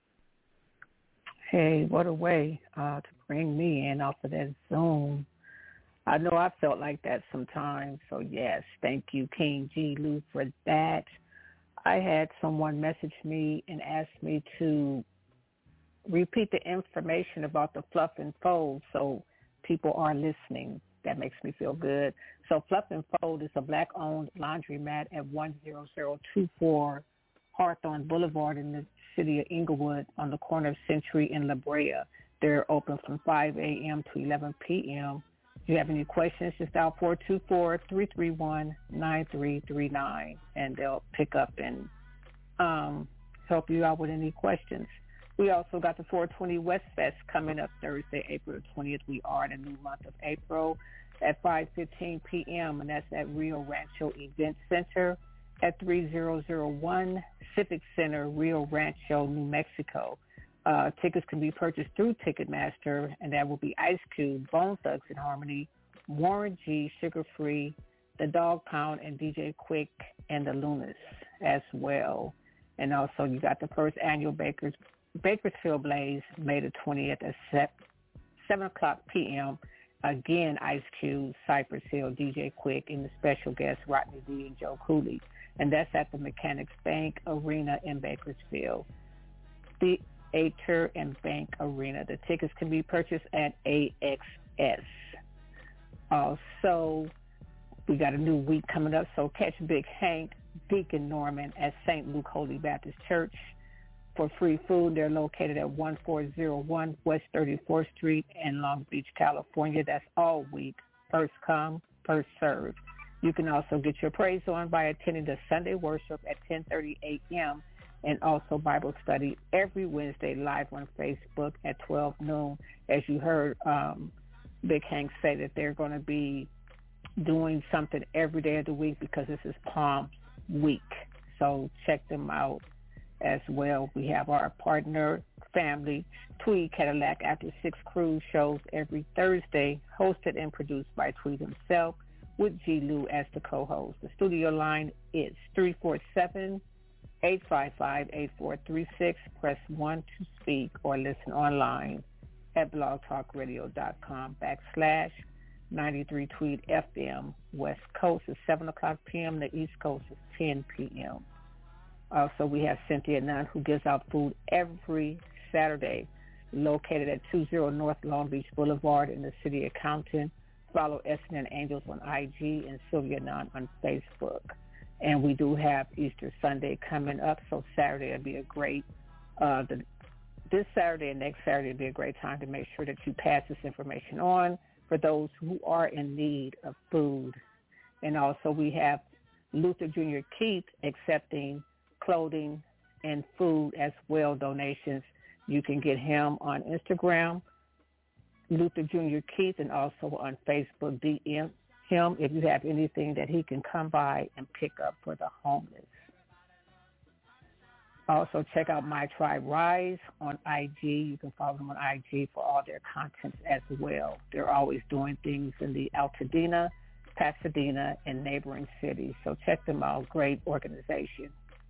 Hey, what a way to bring me in off of that Zoom. I know I felt like that sometimes. So, yes, thank you, King G. Lou, for that. I had someone message me and ask me to repeat the information about the Fluff and Fold so people are listening. That makes me feel good. So Fluff and Fold is a black-owned laundromat at 10024 Hawthorne Boulevard in the city of Inglewood on the corner of Century and La Brea. They're open from 5 a.m. to 11 p.m. If you have any questions, just dial 424-331-9339, and they'll pick up and help you out with any questions. We also got the 420 West Fest coming up Thursday, April 20th. We are in the new month of April at 5:15 p.m., and that's at Rio Rancho Event Center at 3001 Civic Center, Rio Rancho, New Mexico. Tickets can be purchased through Ticketmaster, and that will be Ice Cube, Bone Thugs and Harmony, Warren G, Sugar Free, The Dog Pound, and DJ Quick, and the Lunas as well. And also you got the first annual Bakersfield Blaze, May the 20th at 7 o'clock p.m. Again, Ice Cube, Cypress Hill, DJ Quick, and the special guests Rodney D and Joe Cooley. And that's at the Mechanics Bank Arena in Bakersfield. Theater and Bank Arena. The tickets can be purchased at AXS. Also, we got a new week coming up, so catch Big Hank, Deacon Norman at St. Luke Holy Baptist Church for free food. They're located at 1401 West 34th Street in Long Beach, California. That's all week. First come, first serve. You can also get your praise on by attending the Sunday worship at 10:30 a.m. and also Bible study every Wednesday live on Facebook at 12 noon. As you heard Big Hank say that they're going to be doing something every day of the week because this is Palm Week. So check them out as well. We have our partner family, Tweed Cadillac After 6 Cruise shows every Thursday, hosted and produced by Tweed himself, with G. Lou as the co-host. The studio line is 347-855-8436. Press 1 to speak or listen online at blogtalkradio.com/93 Tweed FM. West Coast is 7 o'clock p.m. The East Coast is 10 p.m. Also, we have Cynthia Nunn, who gives out food every Saturday, located at 20 North Long Beach Boulevard in the city of Compton. Follow S&N Angels on IG and Sylvia Nunn on Facebook. And we do have Easter Sunday coming up, so Saturday will be a great, this Saturday and next Saturday will be a great time to make sure that you pass this information on for those who are in need of food. And also we have Luther Jr. Keith accepting clothing and food as well, donations. You can get him on Instagram, Luther Jr. Keith, and also on Facebook, DM him if you have anything that he can come by and pick up for the homeless. Also, check out My Tribe Rise on IG. You can follow them on IG for all their contents as well. They're always doing things in the Altadena, Pasadena, and neighboring cities. So check them out. Great organization.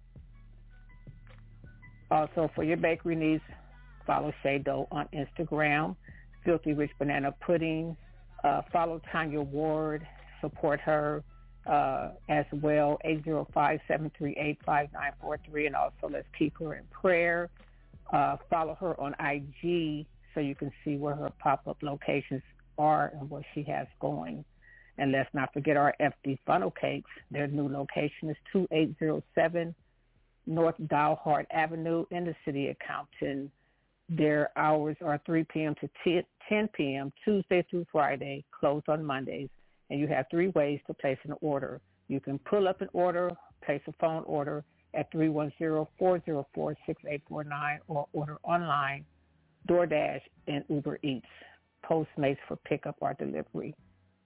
Also, for your bakery needs, follow Shay Doe on Instagram, Filthy Rich Banana Pudding. Follow Tanya Ward. Support her as well, 805-738-5943. And also, let's keep her in prayer. Follow her on IG so you can see where her pop-up locations are and what she has going. And let's not forget our FD Funnel Cakes. Their new location is 2807 North Dalhart Avenue in the city of Compton. Their hours are 3 p.m. to 10 p.m., Tuesday through Friday, closed on Mondays. And you have 3 ways to place an order. You can pull up an order, place a phone order at 310-404-6849, or order online, DoorDash, and Uber Eats, Postmates for pickup or delivery.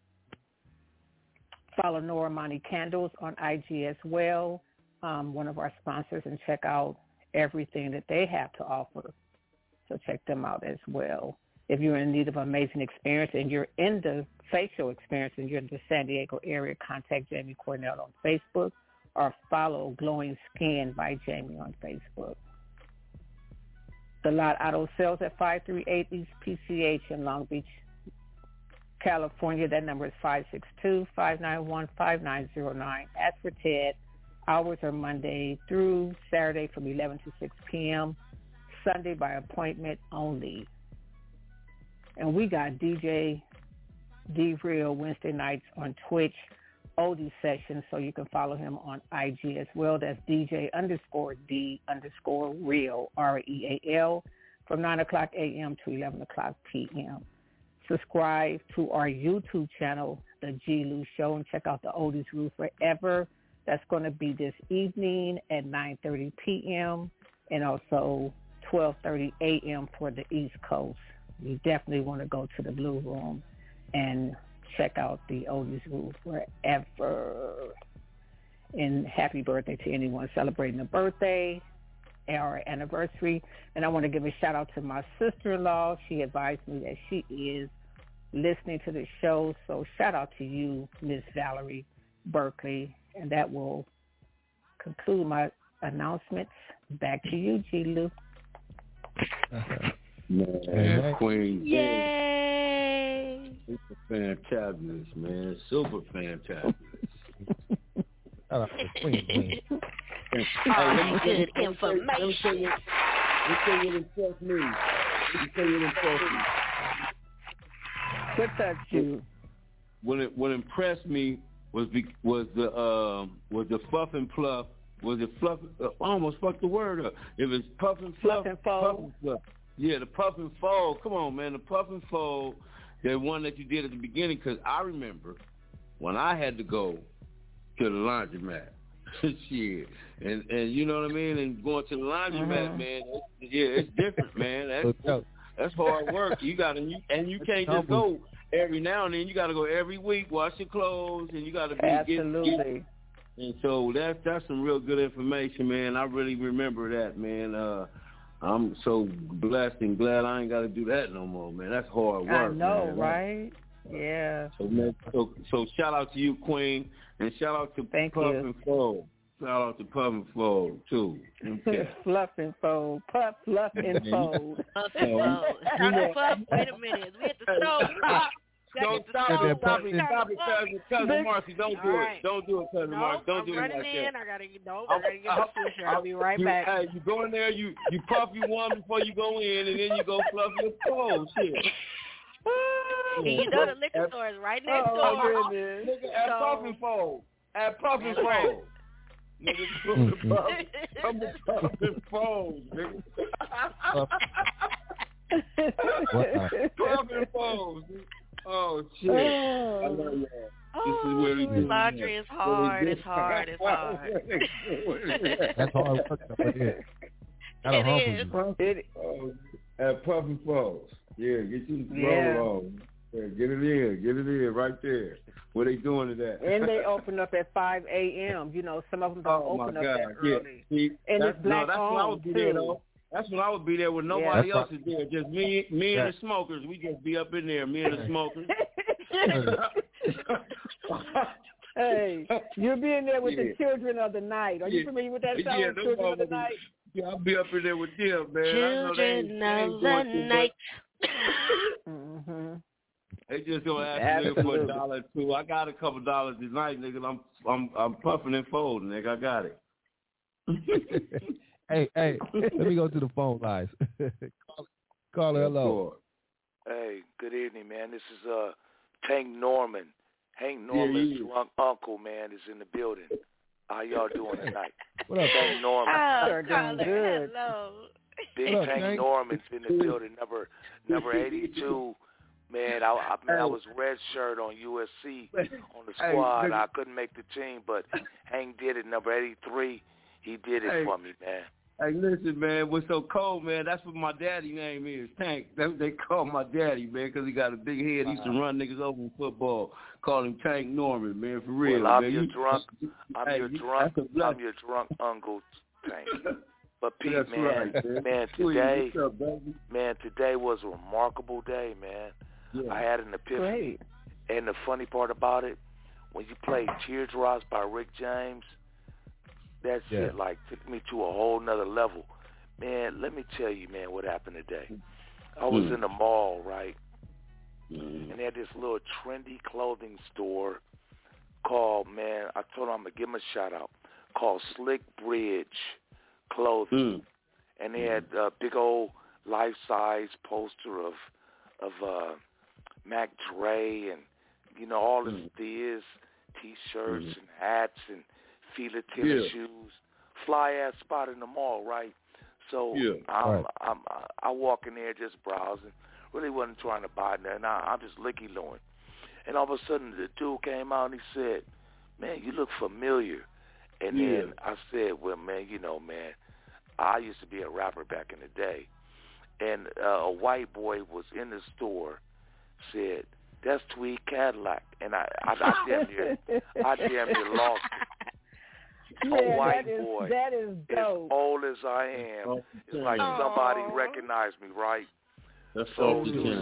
Follow Nora Money Candles on IG as well, one of our sponsors, and check out everything that they have to offer. So check them out as well. If you're in need of an amazing experience and you're in the facial experience and you're in the San Diego area, contact Jamie Cornell on Facebook or follow Glowing Skin by Jamie on Facebook. The Lot Auto Sales at 538 East PCH in Long Beach, California. That number is 562-591-5909. As for Ted, hours are Monday through Saturday from 11 to 6 p.m., Sunday by appointment only. And we got DJ D-Real Wednesday nights on Twitch, oldie sessions, so you can follow him on IG as well. That's DJ_D_Real, REAL, from 9 o'clock a.m. to 11 o'clock p.m. Subscribe to our YouTube channel, The G. Lou Show, and check out the Oldies Rule Forever. That's going to be this evening at 9:30 p.m. and also 12:30 a.m. for the East Coast. You definitely want to go to the Blue Room and check out the Oldies Rule Forever. And happy birthday to anyone celebrating a birthday or anniversary. And I want to give a shout out to my sister-in-law. She advised me that she is listening to the show. So shout out to you, Miss Valerie Berkeley. And that will conclude my announcements. Back to you, G. Lou. Man, Queen. Yay! Super fantabulous, man. Super fantabulous. Queen. All that good information. Let me tell you what impressed me. What touched you? What impressed me was the fluff and pluff. Was it fluff? I almost fucked the word up. It was puff and fluff. Fluff and fold. Yeah, the puff and fold. Come on, man. The puff and fold, the one that you did at the beginning, because I remember when I had to go to the laundromat. Shit. And you know what I mean? And going to the laundromat, man, it's different, man. That's hard work. You can't just go every now and then you got to go every week, wash your clothes, and you got to be absolutely. And so that's some real good information, man. I really remember that, man. I'm so blessed and glad I ain't got to do that no more, man. That's hard work. I know, man. right? Yeah. So, man, so shout out to you, Queen, and shout out to Puff and Fold. Shout out to Puff and Fold too. Okay. Fluff and Fold. Puff, Fluff and Fold. Puff and Fold. Puff, wait a minute. We at the show. Don't stop it, cousin Marcy. Don't do it. Don't do it, cousin Marcy. Don't do it like that. I gotta get the switcher. I'll be right back. Hey, you go in there, you puff you one before you go in, and then you go fluff your clothes. Shit. And you know the liquor store is right next door. Nigga, at Puff and Fold. At Puff and Fold. Nigga, come to Puff and Fold, nigga. Puff and Fold. Oh, shit. I love y'all. This is where we do. Laundry is hard. It's hard. It's hard. That's hard work. It is. At Puff and Falls. Yeah, get you roll on. Yeah, get it in right there. Where they doing it at? And they open up at 5 a.m. You know, some of them don't open up that early. See, and it's black owned, too. That's when I would be there when nobody else is there. Just me and the smokers. We just be up in there, me and the smokers. Hey, you'll be in there with the Children of the Night. Are you familiar with that song, Children of the Night? Yeah, I'll be up in there with them, man. Children of the Night. Mm-hmm. They just gonna ask me for $1 or $2. I got a couple dollars tonight, nigga. I'm puffing and folding, nigga. I got it. Hey, let me go to the phone lines. Caller, hello. Hey, good evening, man. This is Hank Norman. Hank Norman's drunk uncle, man, is in the building. How y'all doing tonight? What up, Hank Norman? Doing good. Hello. Big Hank Norman's in the building. Number 82. Man, I was red shirt on USC on the squad. I couldn't make the team, but Hank did it. Number 83, he did it for me, man. Hey, listen, man, what's so cold, man, that's what my daddy name is, Tank. They call my daddy, man, because he got a big head. He used to run niggas over in football. Call him Tank Norman, man, for real, well, man. I'm your drunk uncle, Tank. But Pete, that's man, right, man, today, today was a remarkable day, man. Yeah. I had an epiphany. Great. And the funny part about it, when you play Teardrops by Rick James, that shit like took me to a whole nother level. Man, let me tell you, man, what happened today. I was in the mall, right? And they had this little trendy clothing store called, man, I told them I'm going to give them a shout out, called Slick Bridge Clothing. And they had a big old life-size poster of Mac Dre and, you know, all his Diz T-shirts and hats and Fila tennis shoes, fly ass spot in the mall, right? So I walk in there just browsing, really wasn't trying to buy nothing. I'm just licky-looing. And all of a sudden the dude came out and he said, man, you look familiar. And then I said, well, man, you know, man, I used to be a rapper back in the day. And a white boy was in the store, said, that's Tweed Cadillac. And I damn near lost it. A white boy, that is dope. As old as I am, it's like somebody recognized me, right? That's so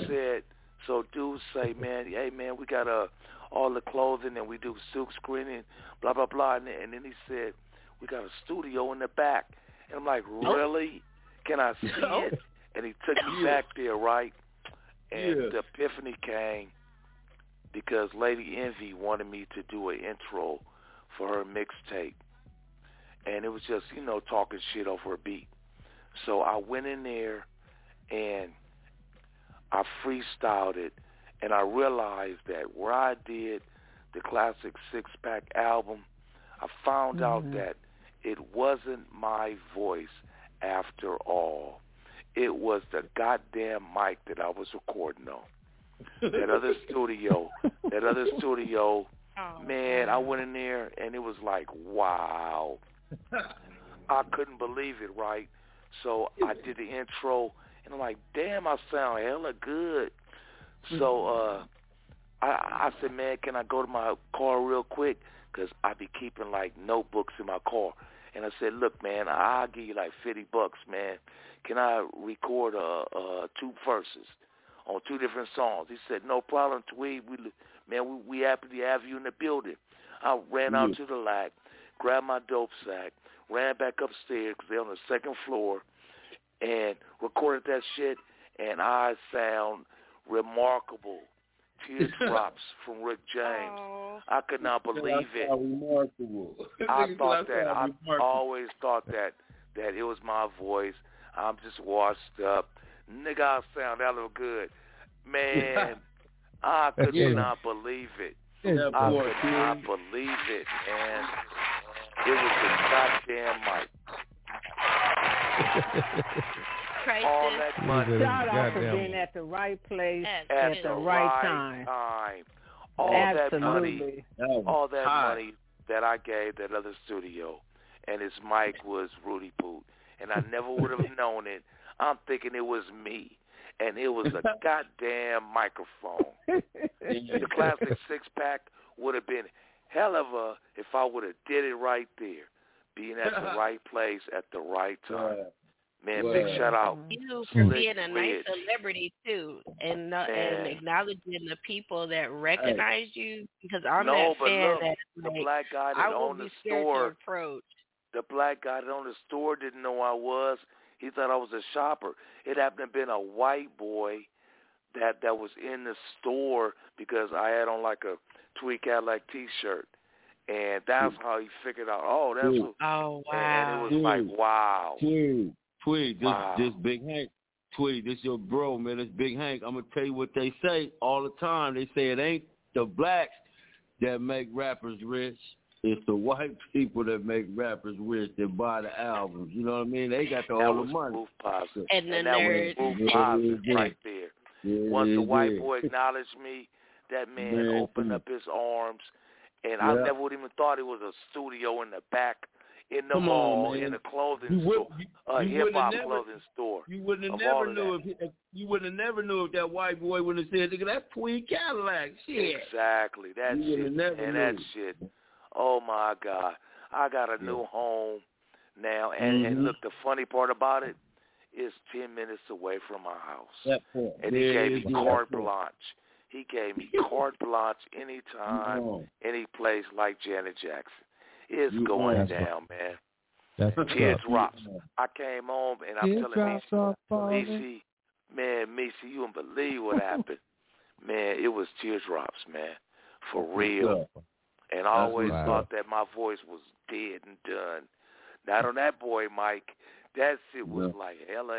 dudes say, man, hey man, we got all the clothing and we do silk screening, blah blah blah, and then he said, we got a studio in the back, and I'm like, really? Can I see it? And he took me back there, right? And the epiphany came because Lady Envy wanted me to do an intro for her mixtape. And it was just, you know, talking shit over a beat. So I went in there and I freestyled it, and I realized that where I did the classic six-pack album, I found out that it wasn't my voice after all. It was the goddamn mic that I was recording on. That other studio, man, I went in there and it was like, wow. I couldn't believe it, right? So I did the intro, and I'm like, damn, I sound hella good. So I said, man, can I go to my car real quick? Because I be keeping, like, notebooks in my car. And I said, look, man, I'll give you, like, $50, man. Can I record 2 verses on 2 different songs? He said, no problem, Tweed. We happy to have you in the building. I ran out to the lot, grabbed my dope sack, ran back upstairs because they're on the 2nd floor, and recorded that shit, and I sound remarkable. Teardrops from Rick James. I could not believe it. Remarkable. I always thought that it was my voice. I'm just washed up. Nigga, I sound hella good. Man, I could not believe it. I could not believe it, man. It was the goddamn mic. All that money. Shout out for being at the right place at the right time. All that money that I gave that other studio, and his mic was Rudy Poot, and I never would have known it. I'm thinking it was me, and it was a goddamn microphone. The classic 6-pack would have been hell of a if I would have did it right there, being at the right place at the right time. Man, big shout out. You for being a nice celebrity too, and acknowledging the people that recognize you. Because I'm that fan that the black guy that owned the store. The black guy that owned the store didn't know I was. He thought I was a shopper. It happened to have been a white boy that was in the store because I had on like a Tweed Cadillac T-shirt, and that's how he figured out. Oh, that's what. Oh, wow. And it was like, wow. Tweed, this Big Hank. Tweed, this your bro, man. This Big Hank. I'm going to tell you what they say all the time. They say it ain't the blacks that make rappers rich. It's the white people that make rappers rich that buy the albums. You know what I mean? They got all the money. And the nerds. Right there. Once the white boy acknowledged me, that man opened up his arms. And I never would even thought it was a studio in the back. In the mall, in a clothing store, a hip-hop clothing store. You wouldn't have never knew if that white boy would have said, "Nigga, that's Tweed Cadillac." Shit. Exactly. That shit. That shit. Oh my God, I got a new home now, and look, the funny part about it is 10 minutes away from my house, and he gave me carte blanche. He gave me carte blanche anytime, any place like Janet Jackson. It's going down, man. Teardrops. I came home and I'm telling Missy, you wouldn't believe what happened. Man, it was teardrops, man, for real. And I always thought that my voice was dead and done. Not on that boy, Mike. That shit was like hella.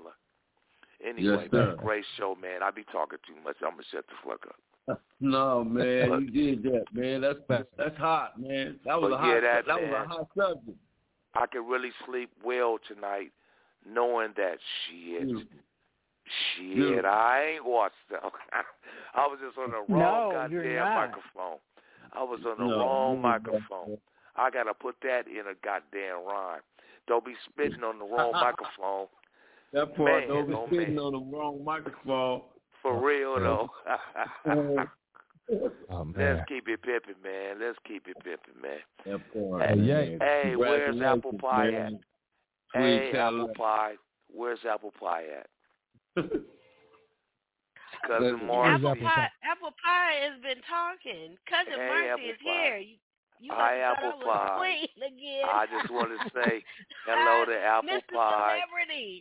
Anyway, man, great show, man. I be talking too much. I'm going to shut the fuck up. No, man, you did that, man. That's hot, man. That was a hot subject. I could really sleep well tonight, knowing that I ain't watched them. I was just on the wrong goddamn microphone. I was on the wrong microphone. I gotta put that in a goddamn rhyme. Don't be spitting on the wrong microphone. That part, don't be spitting on the wrong microphone. For real, though. Oh, man. Let's keep it pimping, man. Hey, where's Apple Pie at? Hey, Apple Pie. Where's Apple Pie at? Cousin Marcy. Apple Pie has been talking. Cousin Marcy is here. Hi, Apple Pie. I just want to say hello to Apple Mr. Pie. Celebrity.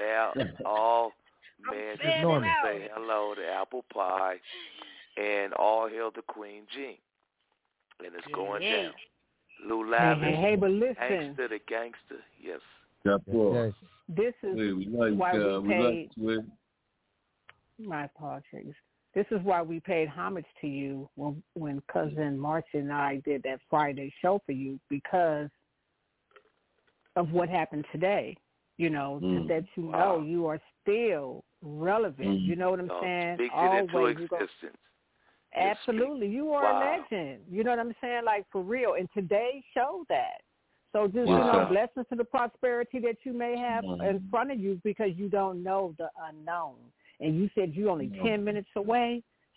Man, just want to say hello to Apple Pie and all hail the Queen Jean. And it's going down. Lou Lavish, hey, but listen. Gangster the Gangster, yes. This is why we paid. My apologies. This is why we paid homage to you when Cousin Marcy and I did that Friday show for you, because of what happened today. You know, that you know you are still relevant. You know what I'm saying? Speak it into existence. Absolutely. You are a legend. You know what I'm saying? Like, for real. And today showed that. So just, blessings to the prosperity that you may have in front of you, because you don't know the unknown. And you said you only 10 minutes away.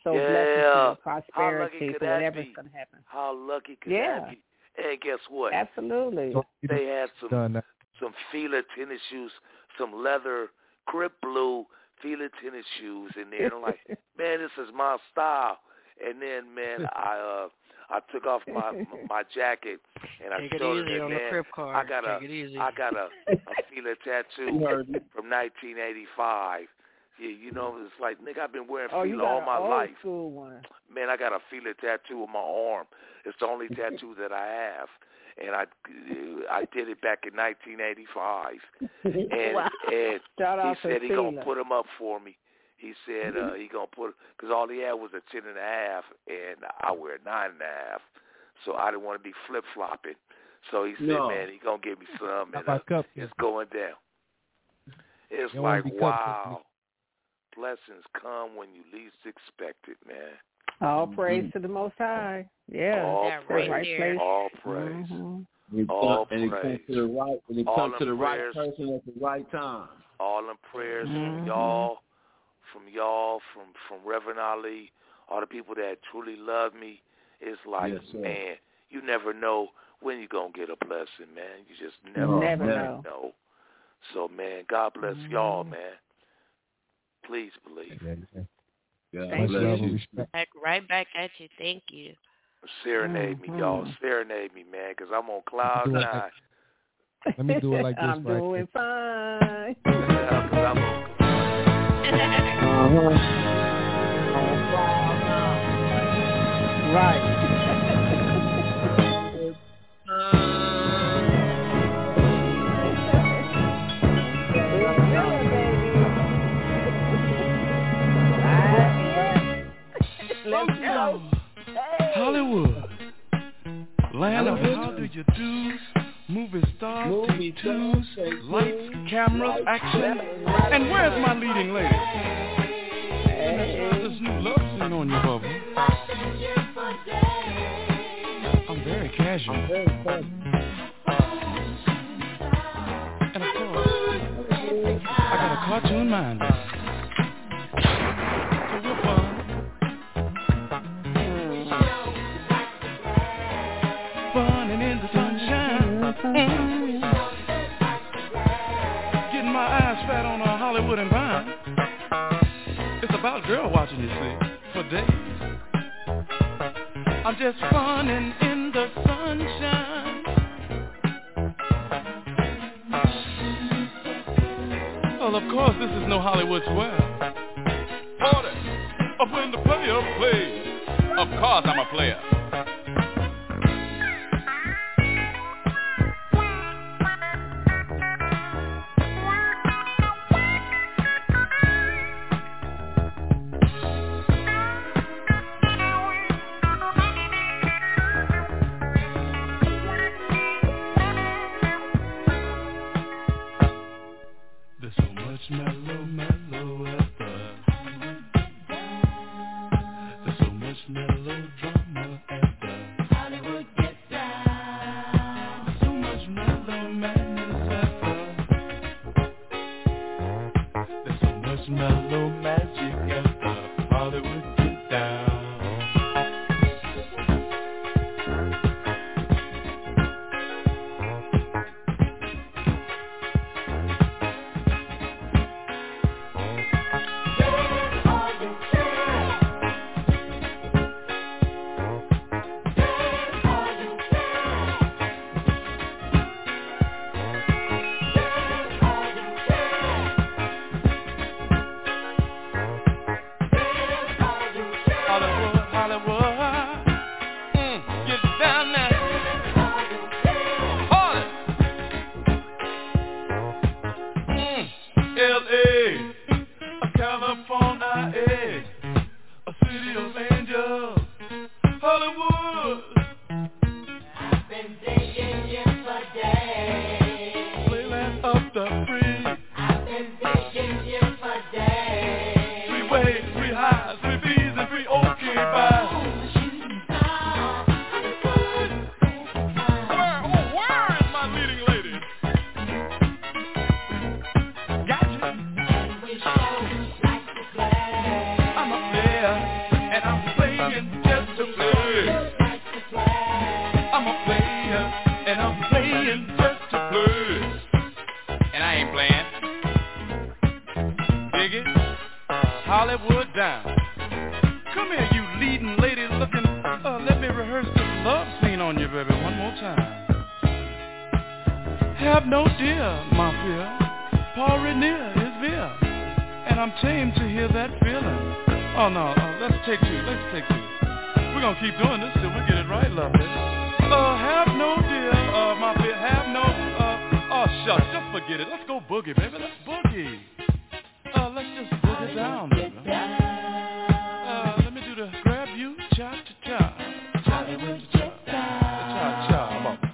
So blessings, prosperity, for whatever's going to happen. How lucky could that be? And guess what? Absolutely. They had some Fila tennis shoes, some leather Crip Blue Fila tennis shoes in there. And I'm like, man, this is my style. And then, man, I took off my jacket and I showed it, man. I got a Fila tattoo from 1985. Yeah, you know, it's like, nigga, I've been wearing Fila all my life. One. Man, I got a Fila tattoo on my arm. It's the only tattoo that I have. And I did it back in 1985. And, wow. and he said he Fila. going to put them up for me. He said he going to put, because all he had was a 10.5, and I wear 9.5. So I didn't want to be flip-flopping. So he said, man, he going to give me some, and it's going down. It's like, wow. Blessings come when you least expect it, man. All praise to the Most High. Yeah. All praise. Right place. All praise. Mm-hmm. All and praise. It comes to the right person at the right time. All them prayers from y'all, from Reverend Ali, all the people that truly love me. It's like, man, you never know when you're going to get a blessing, man. You just never know. So, man, God bless y'all, man. Please believe. Thank you. Right back at you. Thank you. Serenade me, y'all. Serenade me, man, because I'm on cloud 9. Let me do it like this. I'm doing fine. Right. Hollywood, land of how do you do? Movie stars, T2s, lights, cameras, action. And where's my leading lady? There's new love scene on your bubble. I'm very casual. And of course, I got a cartoon mind. So we're fun. Funning in the sunshine. Getting my eyes fat on a Hollywood and Vine. It's about girl watching, you see, for days. I'm just funning in the sunshine. Well, of course, this is no Hollywood Square. Order, of when the player plays. Of course I'm a player. There's so much melodrama player, and I'm playing just to play. And I ain't playing. Dig it? Hollywood down. Come here, you leading lady looking. Let me rehearse this love scene on you, baby, one more time. Have no dear, my fear. Paul Renier is here, and I'm tamed to hear that feeling. Oh no, let's take two. We're gonna keep doing this till we get it right, lovely. Have no dear, my fear. Have no. Oh shucks, just forget it. Let's go boogie, baby. Let's boogie. Let's just boogie down, baby. Let me do the grab you, cha cha cha, cha cha cha, cha.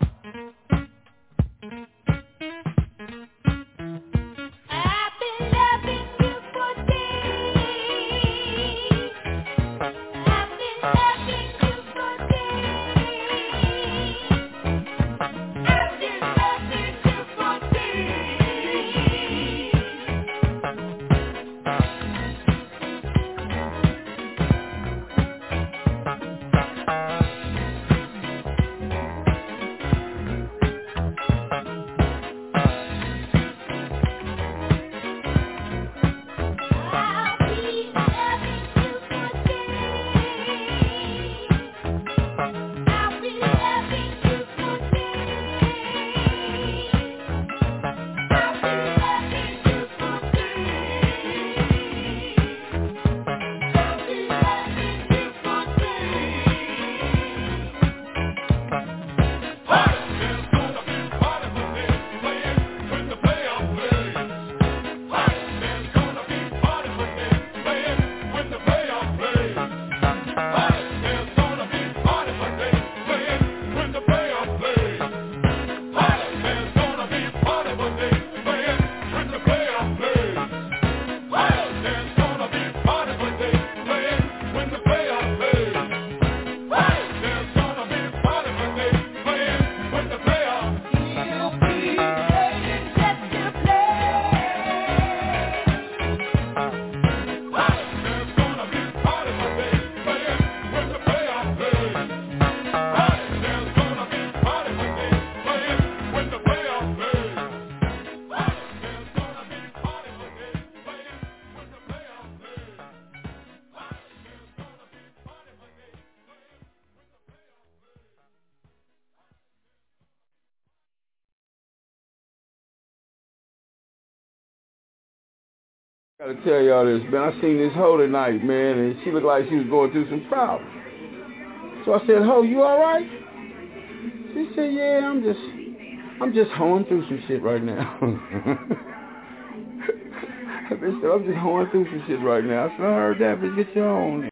I gotta tell y'all this, man. I seen this hoe tonight, man, and she looked like she was going through some problems. So I said, "Ho, you all right?" She said, "Yeah, I'm just hoeing through some shit right now." I said, "I'm just hoeing through some shit right now." I said, "I heard that, but get your own."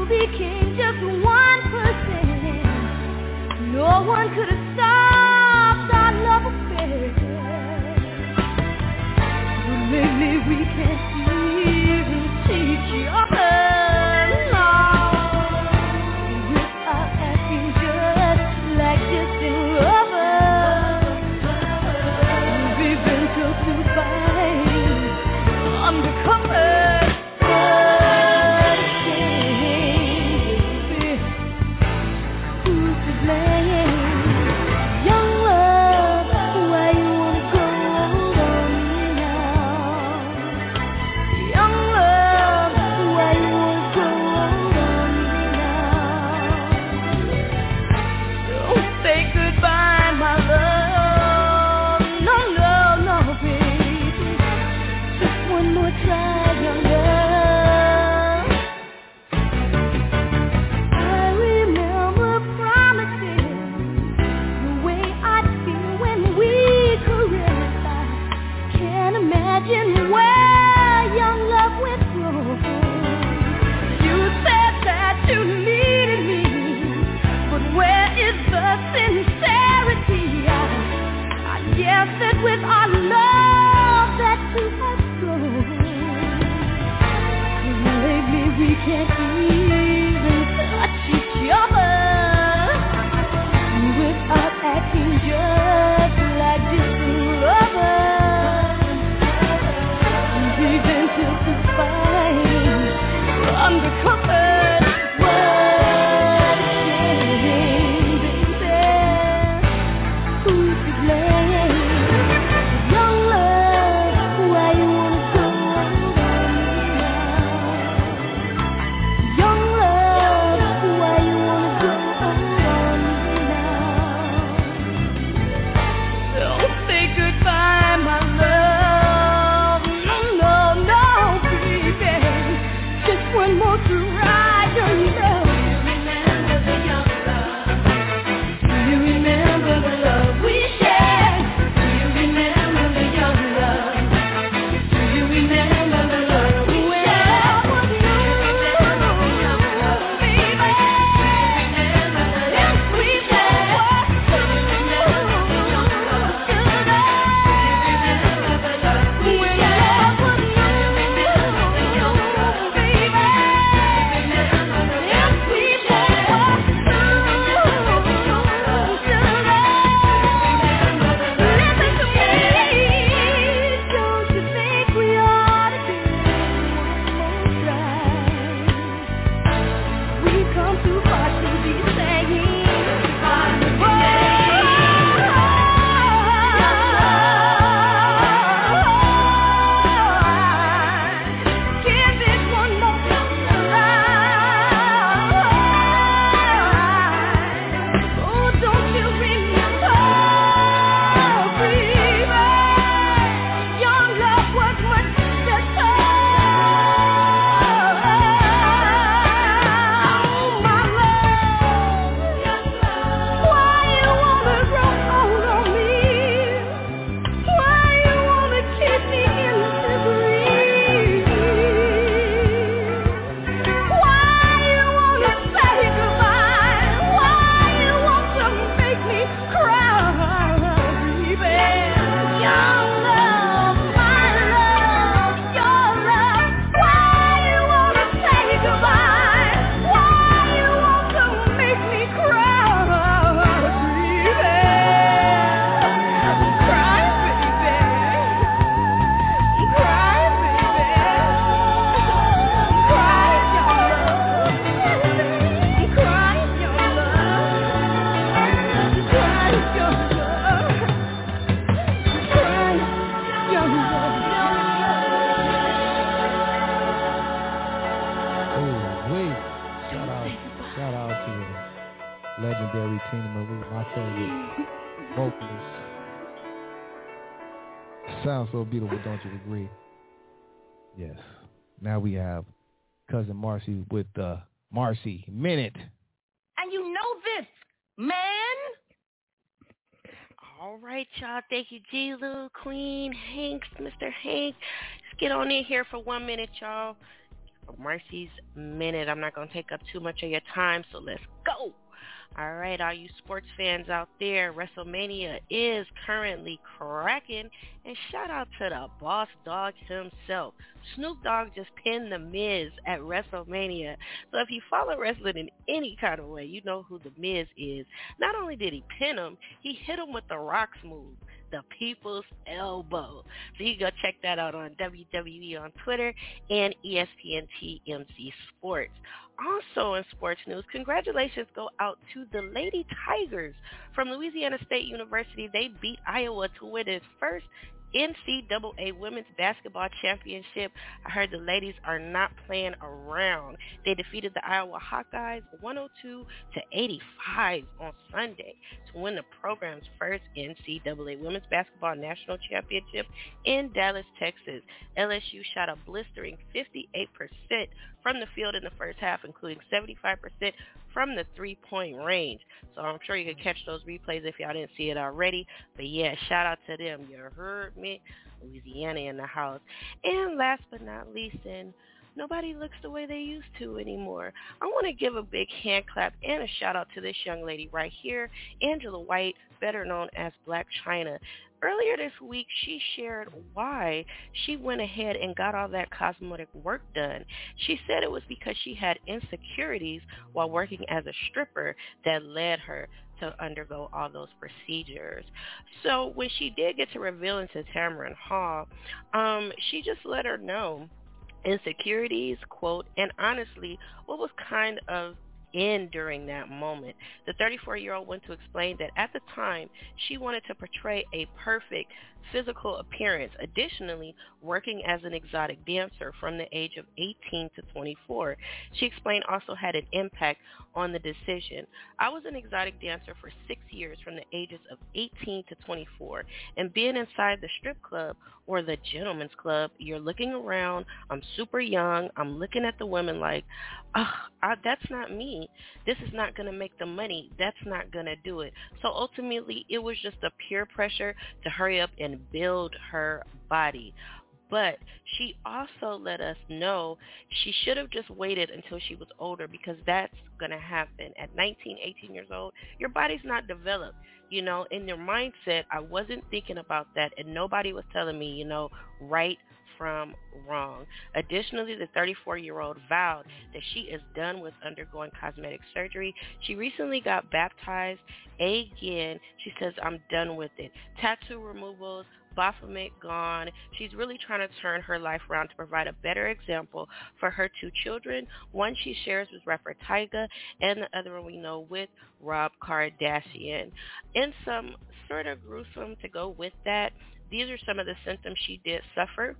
you became just 1%. No one could have stopped our love affair. But lately we can't even see each other. No, without acting just like distant lovers. We've been so confined undercover. With our love that too has grown. Lately we can't even touch each other without acting just like distant lovers. We've been too confined undercover. Legendary Tina Marie, my favorite vocalist. Sounds so beautiful, don't you agree? Yes. Now we have Cousin Marcy with the Marcy Minute. And you know this, man. All right, y'all. Thank you, G-Lou, Queen, Hanks, Mr. Hank. Let's get on in here for 1 minute, y'all. Marcy's Minute. I'm not going to take up too much of your time, so let's go. All right, all you sports fans out there, WrestleMania is currently cracking, and shout out to the boss dog himself. Snoop Dogg just pinned The Miz at WrestleMania. So if you follow wrestling in any kind of way, you know who The Miz is. Not only did he pin him, he hit him with the Rock's move, the People's Elbow. So you can go check that out on WWE on Twitter and ESPN TMZ Sports. Also in sports news, congratulations go out to the Lady Tigers from Louisiana State University. They beat Iowa to win its first NCAA Women's Basketball Championship. I heard the ladies are not playing around. They defeated the Iowa Hawkeyes 102-85 on Sunday to win the program's first NCAA Women's Basketball National Championship in Dallas, Texas. LSU shot a blistering 58% from the field in the first half, including 75% from the three-point range. So I'm sure you can catch those replays if y'all didn't see it already. But yeah, shout out to them. You heard me? Louisiana in the house. And last but not least, and nobody looks the way they used to anymore, I want to give a big hand clap and a shout out to this young lady right here, Angela White, better known as Blac Chyna. Earlier this week, she shared why she went ahead and got all that cosmetic work done. She said it was because she had insecurities while working as a stripper that led her to undergo all those procedures. So when she did get to revealing to Tamron Hall, she just let her know insecurities, quote, and honestly, what was kind of in during that moment. The 34-year-old went to explain that at the time, she wanted to portray a perfect physical appearance. Additionally, working as an exotic dancer from the age of 18 to 24. She explained also had an impact on the decision. I was an exotic dancer for 6 years from the ages of 18 to 24. And being inside the strip club or the gentleman's club, you're looking around. I'm super young. I'm looking at the women like, that's not me. This is not going to make the money. That's not going to do it. So ultimately, it was just a peer pressure to hurry up and build her body. But she also let us know she should have just waited until she was older, because that's going to happen. At 19, 18 years old, your body's not developed. You know, in your mindset, I wasn't thinking about that, and nobody was telling me, you know, right from wrong. Additionally, the 34-year-old vowed that she is done with undergoing cosmetic surgery. She recently got baptized again. She says, I'm done with it. Tattoo removals, Baphomet gone. She's really trying to turn her life around to provide a better example for her two children. One she shares with rapper Tyga, and the other one we know with Rob Kardashian. And some sort of gruesome to go with that, these are some of the symptoms she did suffer.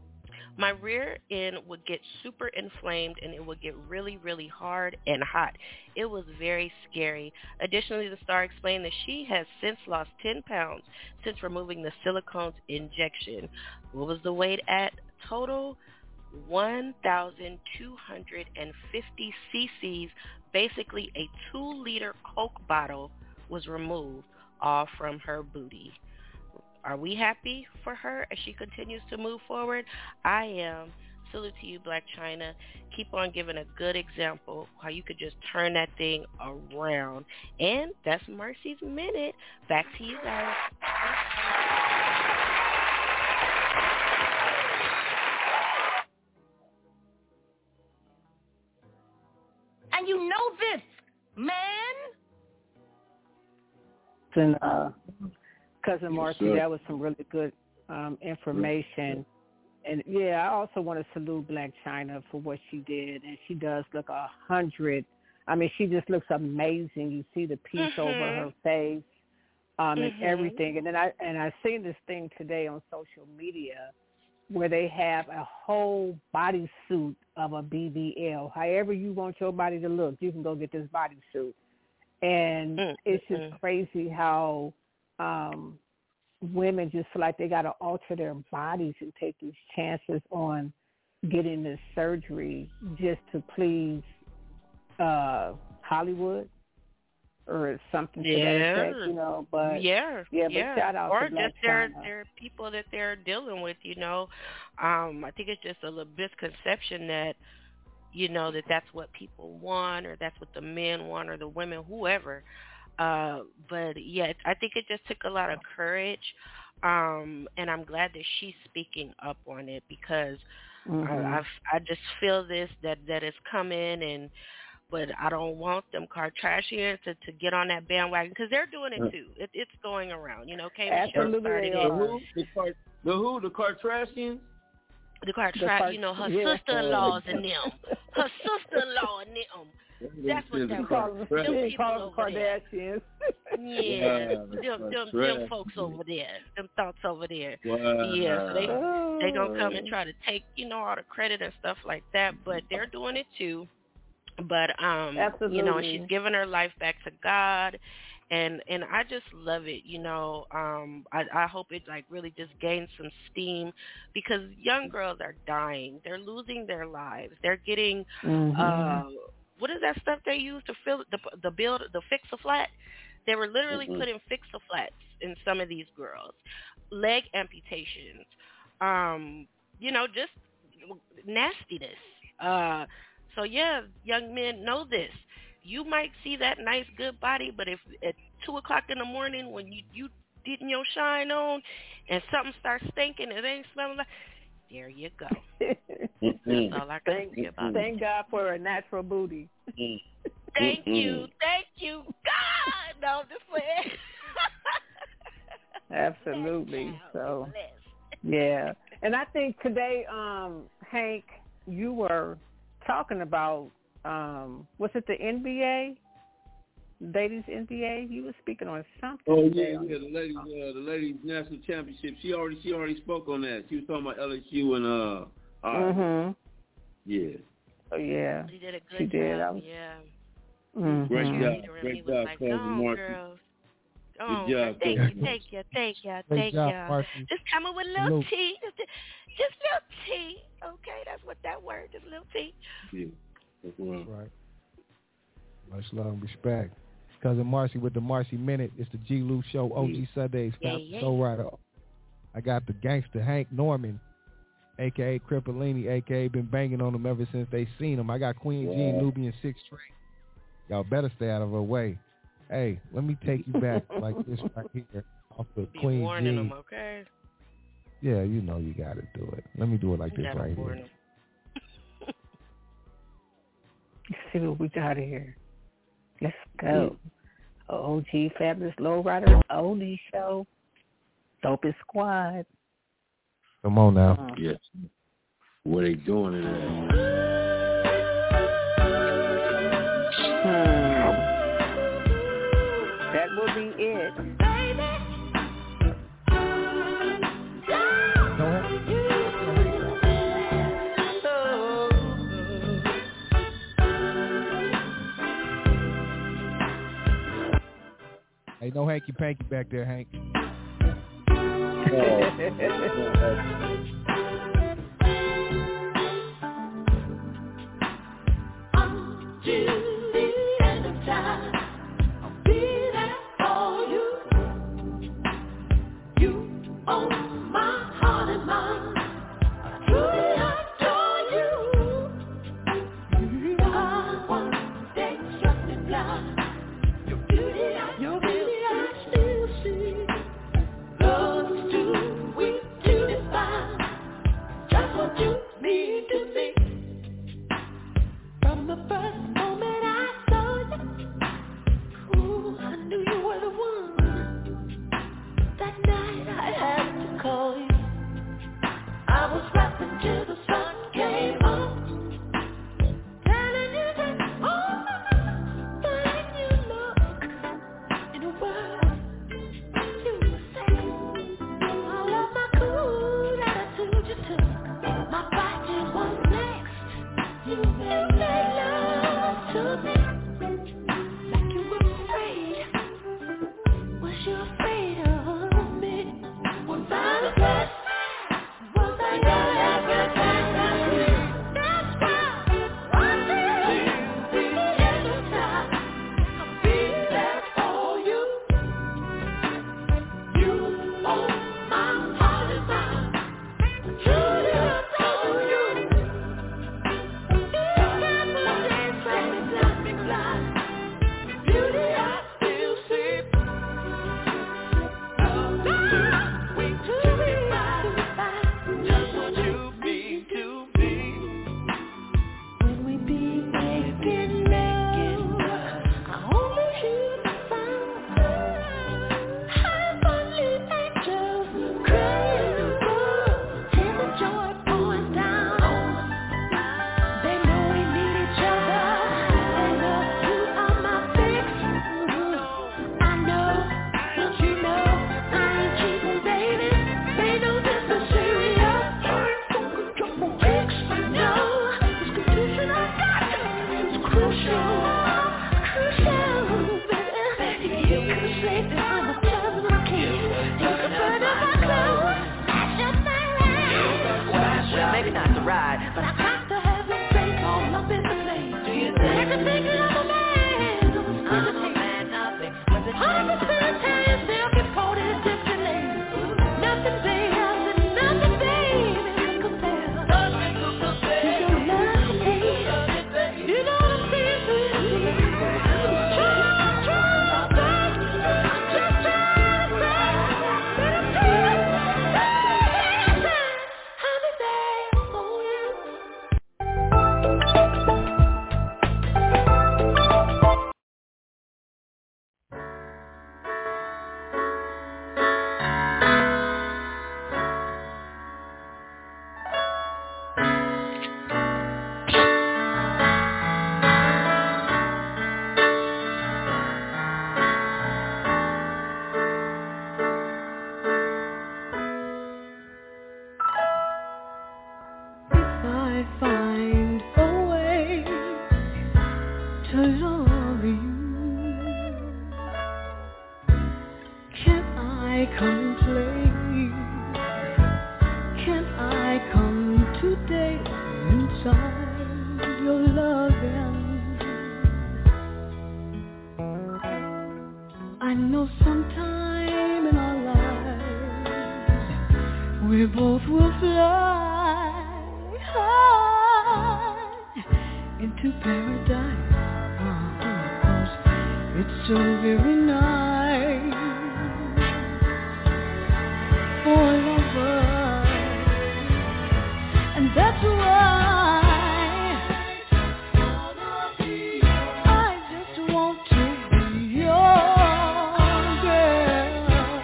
My rear end would get super inflamed, and it would get really, really hard and hot. It was very scary. Additionally, the star explained that she has since lost 10 pounds since removing the silicones injection. What was the weight at total? 1,250 cc's, basically a 2-liter Coke bottle, was removed, all from her booty. Are we happy for her as she continues to move forward? I am. Salute to you, Blac Chyna. Keep on giving a good example how you could just turn that thing around. And that's Marcy's Minute. Back to you guys. And you know this, man. Cousin Marcy, that was some really good information. And yeah, I also want to salute Blac Chyna for what she did. And she does look 100. I mean, she just looks amazing. You see the piece over her face and everything. And then I seen this thing today on social media where they have a whole bodysuit of a BBL. However you want your body to look, you can go get this bodysuit. And it's just crazy how women just feel like they got to alter their bodies and take these chances on getting this surgery just to please Hollywood or something to that effect, you know. But but shout out or to Blac just Chyna. there are people that they're dealing with, you know. I think it's just a little misconception that you know, that's what people want, or that's what the men want, or the women, whoever. But yeah, I think it just took a lot of courage, and I'm glad that she's speaking up on it, because I just feel this that it's coming, but I don't want them Kardashians to get on that bandwagon, because they're doing it too. It's going around, you know. Absolutely, started it. The Kardashians? The Kardashians, you know, her sister-in-laws and them. Her sister-in-law and them. That's what that was. Them people over there. Kardashians. Yeah, them folks over there. Them thoughts over there. Wow. Yeah, so they gonna come and try to take, you know, all the credit and stuff like that, but they're doing it too. But Absolutely. you know, and she's giving her life back to God, and I just love it, you know. I hope it like really just gains some steam, because young girls are dying. They're losing their lives. They're getting what is that stuff they use to fill the fix-a-flat? They were literally putting fix-a-flats in some of these girls. Leg amputations. You know, just nastiness. So yeah, young men, know this. You might see that nice, good body, but if at 2 o'clock in the morning when you getting your shine on and something starts stinking, it ain't smelling like, there you go. That's all I can say about it. Thank God for a natural booty. Thank you, God. No, just playing. Absolutely. So, yeah. And I think today, Hank, you were talking about, was it the NBA? Ladies NBA? You were speaking on something. Oh yeah, the ladies national championship. She already spoke on that. She was talking about LSU and yeah. Oh yeah. She did a good job. Yeah. Great job, cousin Marcy. Oh, good job. Thank you. Marcy. Just coming with a little tea. Just little tea. Okay, that's what that word is, little tea. Yeah, that's right. Much love and respect. Cousin Marcy with the Marcy Minute. It's the G. Lou Show, OG Sundays. Soul Rider. I got the gangster Hank Norman, a.k.a. Crippellini, a.k.a. been banging on them ever since they seen him. I got Queen G, Nubian 6 Train. Y'all better stay out of her way. Hey, let me take you back like this right here off the Queen warning G. them, okay? Yeah, you know you got to do it. Let me do it like this right here. Let's see what we got here. Let's go. OG Fabulous Lowrider, Only Show, Dopest Squad. Come on now. Yes. What they doing in there? That will be it. Hey, no hanky-panky back there, Hank. to love you. Can I come and play? Can I come today inside your loving? I know sometime in our lives we both will fly high into paradise, 'cause it's so very nice for lovers, and that's why I just want to be your girl.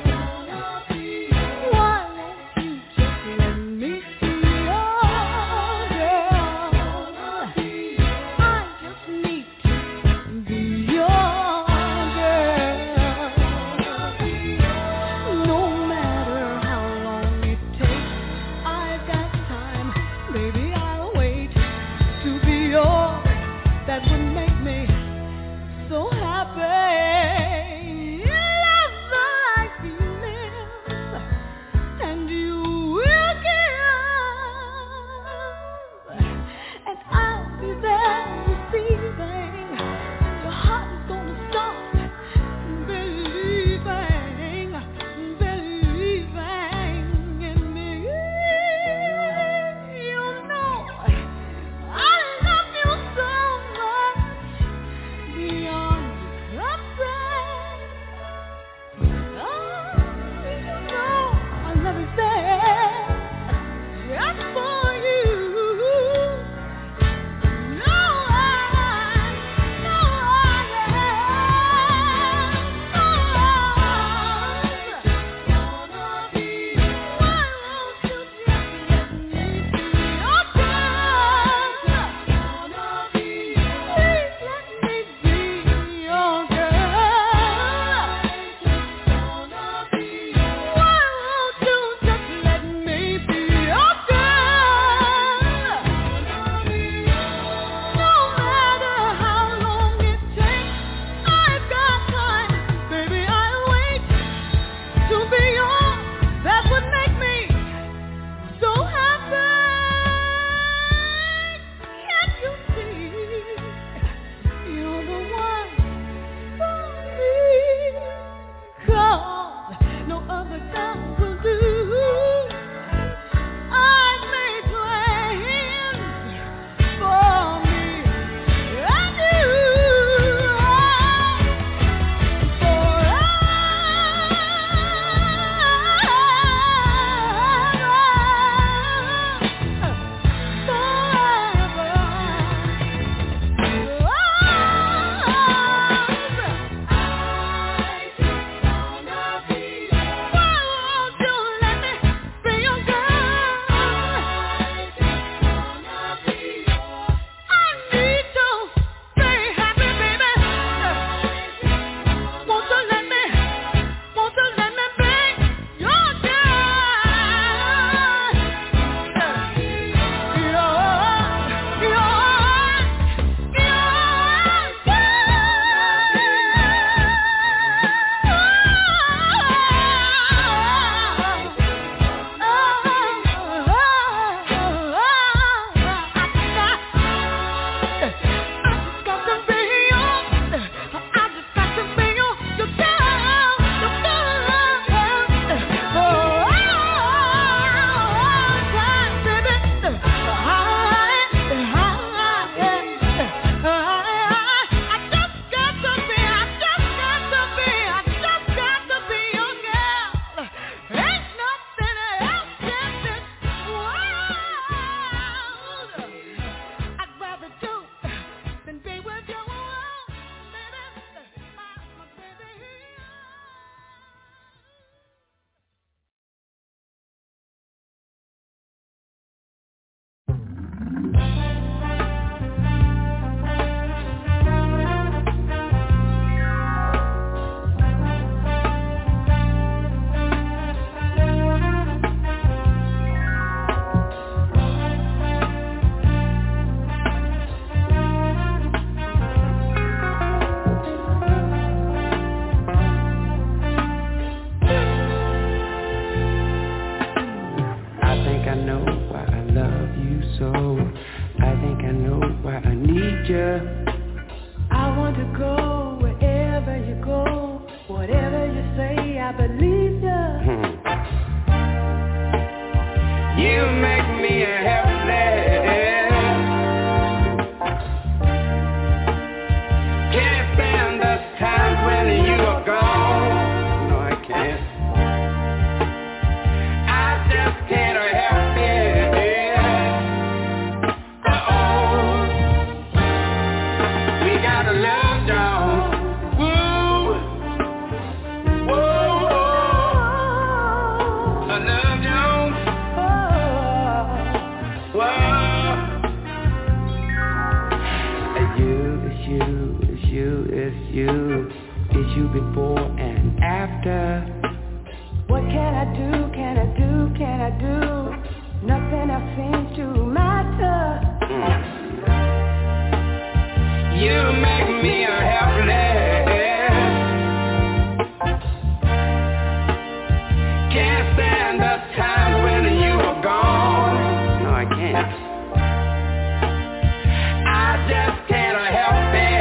Why won't you just let me be your girl? I just need to be your girl. just you. It's you before and after. What can I do, can I do, can I do? Nothing else seems to matter. You make me helpless. Can't stand the times when you are gone. No, I can't. I just can't help it.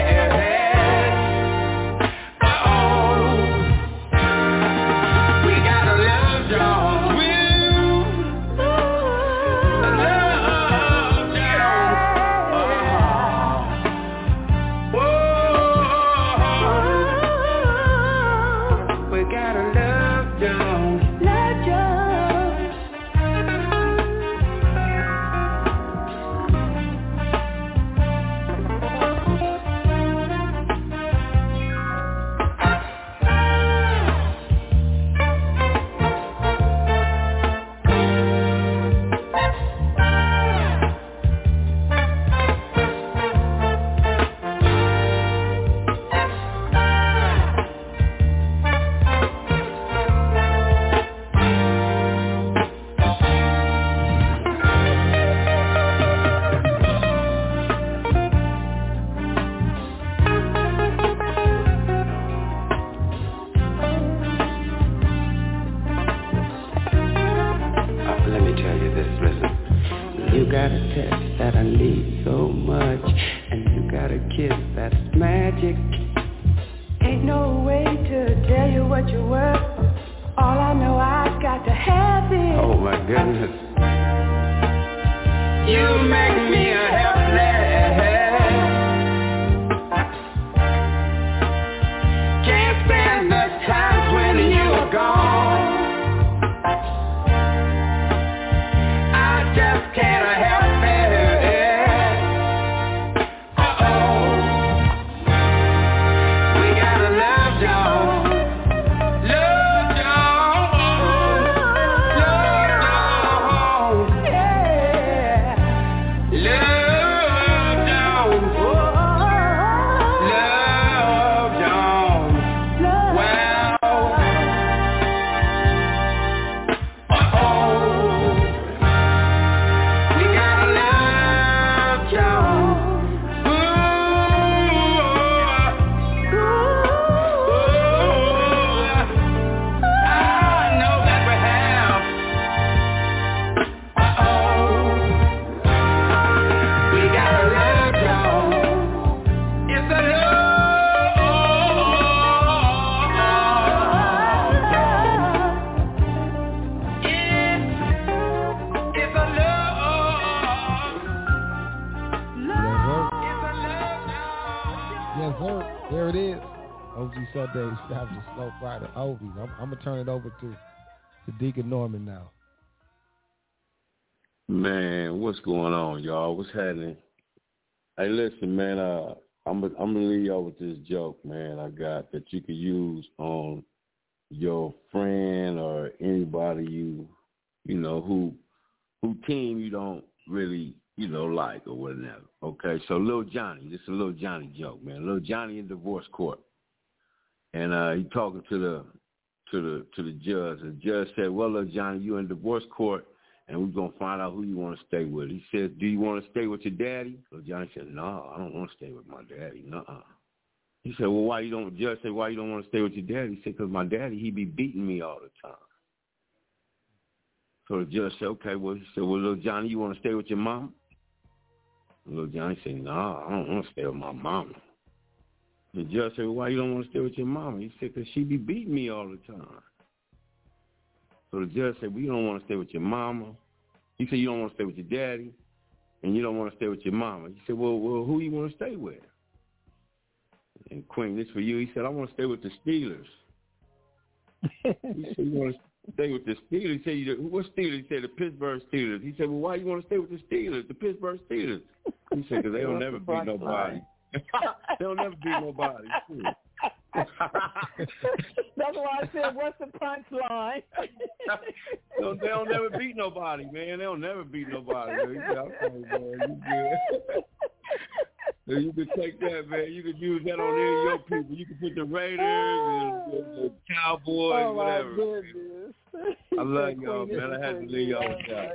I'm going to turn it over to Deacon Norman now. Man, what's going on, y'all? What's happening? Hey, listen, man, I'm going to leave y'all with this joke, man, I got that you can use on your friend or anybody you know, who team you don't really, like or whatever. Okay, so Lil Johnny, this is a Lil Johnny joke, man. Lil Johnny in divorce court. And he talking to the judge. And the judge said, well, Lil Johnny, you in divorce court, and we're going to find out who you want to stay with. He said, do you want to stay with your daddy? Lil Johnny said, no, I don't want to stay with my daddy. Nuh-uh. He said, well, the judge said, why you don't want to stay with your daddy? He said, because my daddy, he be beating me all the time. So the judge said, okay, well, he said, well, Lil Johnny, you want to stay with your mom? Lil Johnny said, no, I don't want to stay with my mama. The judge said, well, why you don't want to stay with your mama? He said, because she be beating me all the time. So the judge said, well, you don't want to stay with your mama. He said, you don't want to stay with your daddy, and you don't want to stay with your mama. He said, well, who you want to stay with? And Queen, this for you. He said, I want to stay with the Steelers. He said, you want to stay with the Steelers? He said, what Steelers? He said, the Pittsburgh Steelers. He said, well, why you want to stay with the Steelers, the Pittsburgh Steelers? He said, because they'll never beat nobody. They'll never beat nobody. That's why I said, what's the punchline? They'll never beat nobody, man. They'll never beat nobody. Man. You good. You can take that, man. You can use that on any of your people. You can put the Raiders and the Cowboys, whatever. Goodness. I love y'all, man. I had to leave y'all with that.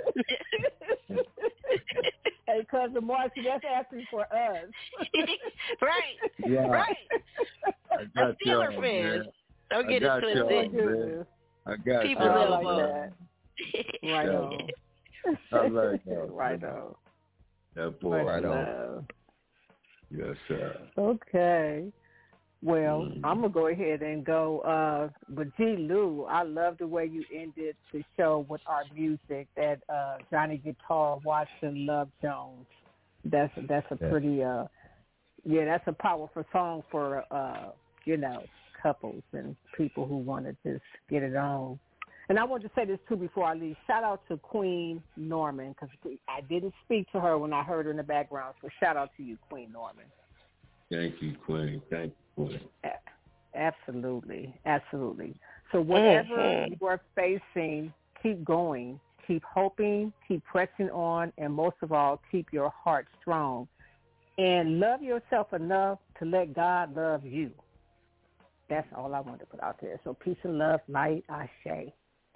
Hey, Cousin Marcy, that's asking for us. Right. Yeah. Right. I got Steeler y'all, fans. man. Don't get it twisted. I got people y'all, like man. that. Right on. I love y'all. Right on. That boy. Right on. Yes, sir. Okay. Well, I'm going to go ahead and go. But G. Lou, I love the way you ended the show with our music, that Johnny Guitar, Watson, Love Jones. That's a pretty, that's a powerful song for, couples and people who want to just get it on. And I want to say this, too, before I leave. Shout out to Queen Norman, because I didn't speak to her when I heard her in the background. So shout out to you, Queen Norman. Thank you, Queen. Thank you, Queen. Absolutely. Absolutely. So whatever you are facing, keep going. Keep hoping, keep pressing on, and most of all, keep your heart strong. And love yourself enough to let God love you. That's all I want to put out there. So peace and love, light, ashe.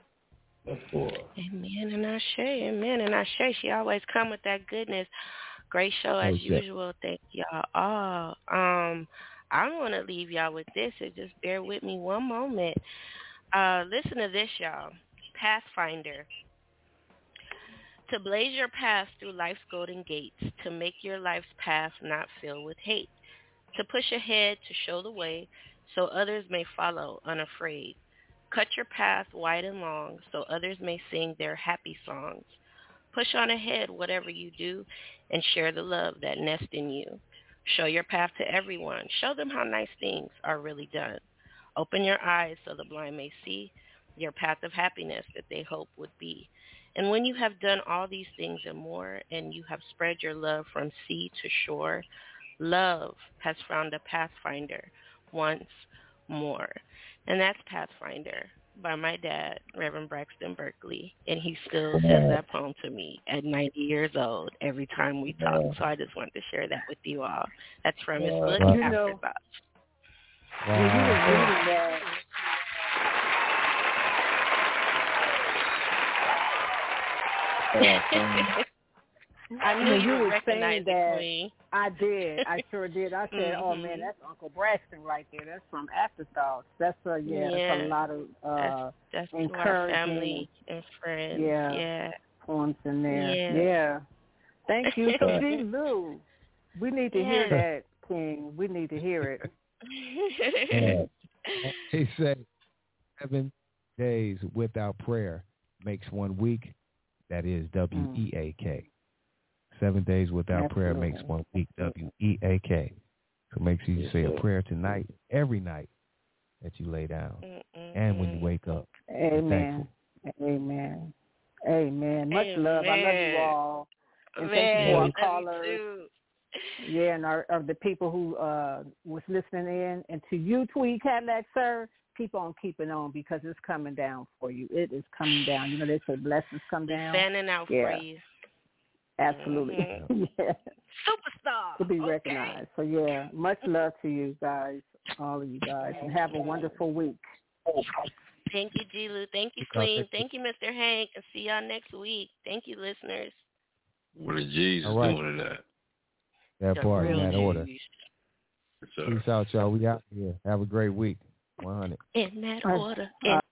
Amen and ashe. Amen and ashe. She always come with that goodness. Great show as usual. Thank y'all all. I want to leave y'all with this. So just bear with me one moment. Listen to this, y'all. Pathfinder. To blaze your path through life's golden gates, to make your life's path not filled with hate, to push ahead, to show the way, so others may follow unafraid. Cut your path wide and long, so others may sing their happy songs. Push on ahead, whatever you do, and share the love that nests in you. Show your path to everyone. Show them how nice things are really done. Open your eyes so the blind may see your path of happiness that they hope would be. And when you have done all these things and more, and you have spread your love from sea to shore, love has found a pathfinder once more. And that's Pathfinder by my dad, Reverend Braxton Berkeley. And he still says that poem to me at 90 years old every time we talk. So I just wanted to share that with you all. That's from his book, Afterthoughts. When you were reading that, I knew you would saying recognize that. me. I did. I sure did. I said, "Oh man, that's Uncle Braxton right there. That's from Afterthoughts." That's that's a lot of that's encouraging our family and friends. Yeah. Poems in there. Yeah. Thank you. So, G. Lou, we need to hear that, King. We need to hear it. He said, 7 days without prayer makes 1 week. That is WEAK. 7 days without prayer makes 1 week. WEAK. So make sure you say a prayer tonight, every night that you lay down, and when you wake up. Amen. Amen. Amen. Much love. I love you all. And thank you for our callers. Yeah, and of the people who was listening in. And to you, Tweed Cadillac, sir, keep on keeping on because it's coming down for you. It is coming down. You know, they say blessings come down. Standing out for you. Absolutely. Yeah. Superstar. To be recognized. So, yeah, much love to you guys, all of you guys, and have a wonderful week. Thank you, G. Lou. Thank you, Queen. Thank you, Mr. Hank. And see y'all next week. Thank you, listeners. What are G's doing to that? That part in that order. Yes, Peace out, y'all. We out here. Have a great week. 100. In that order.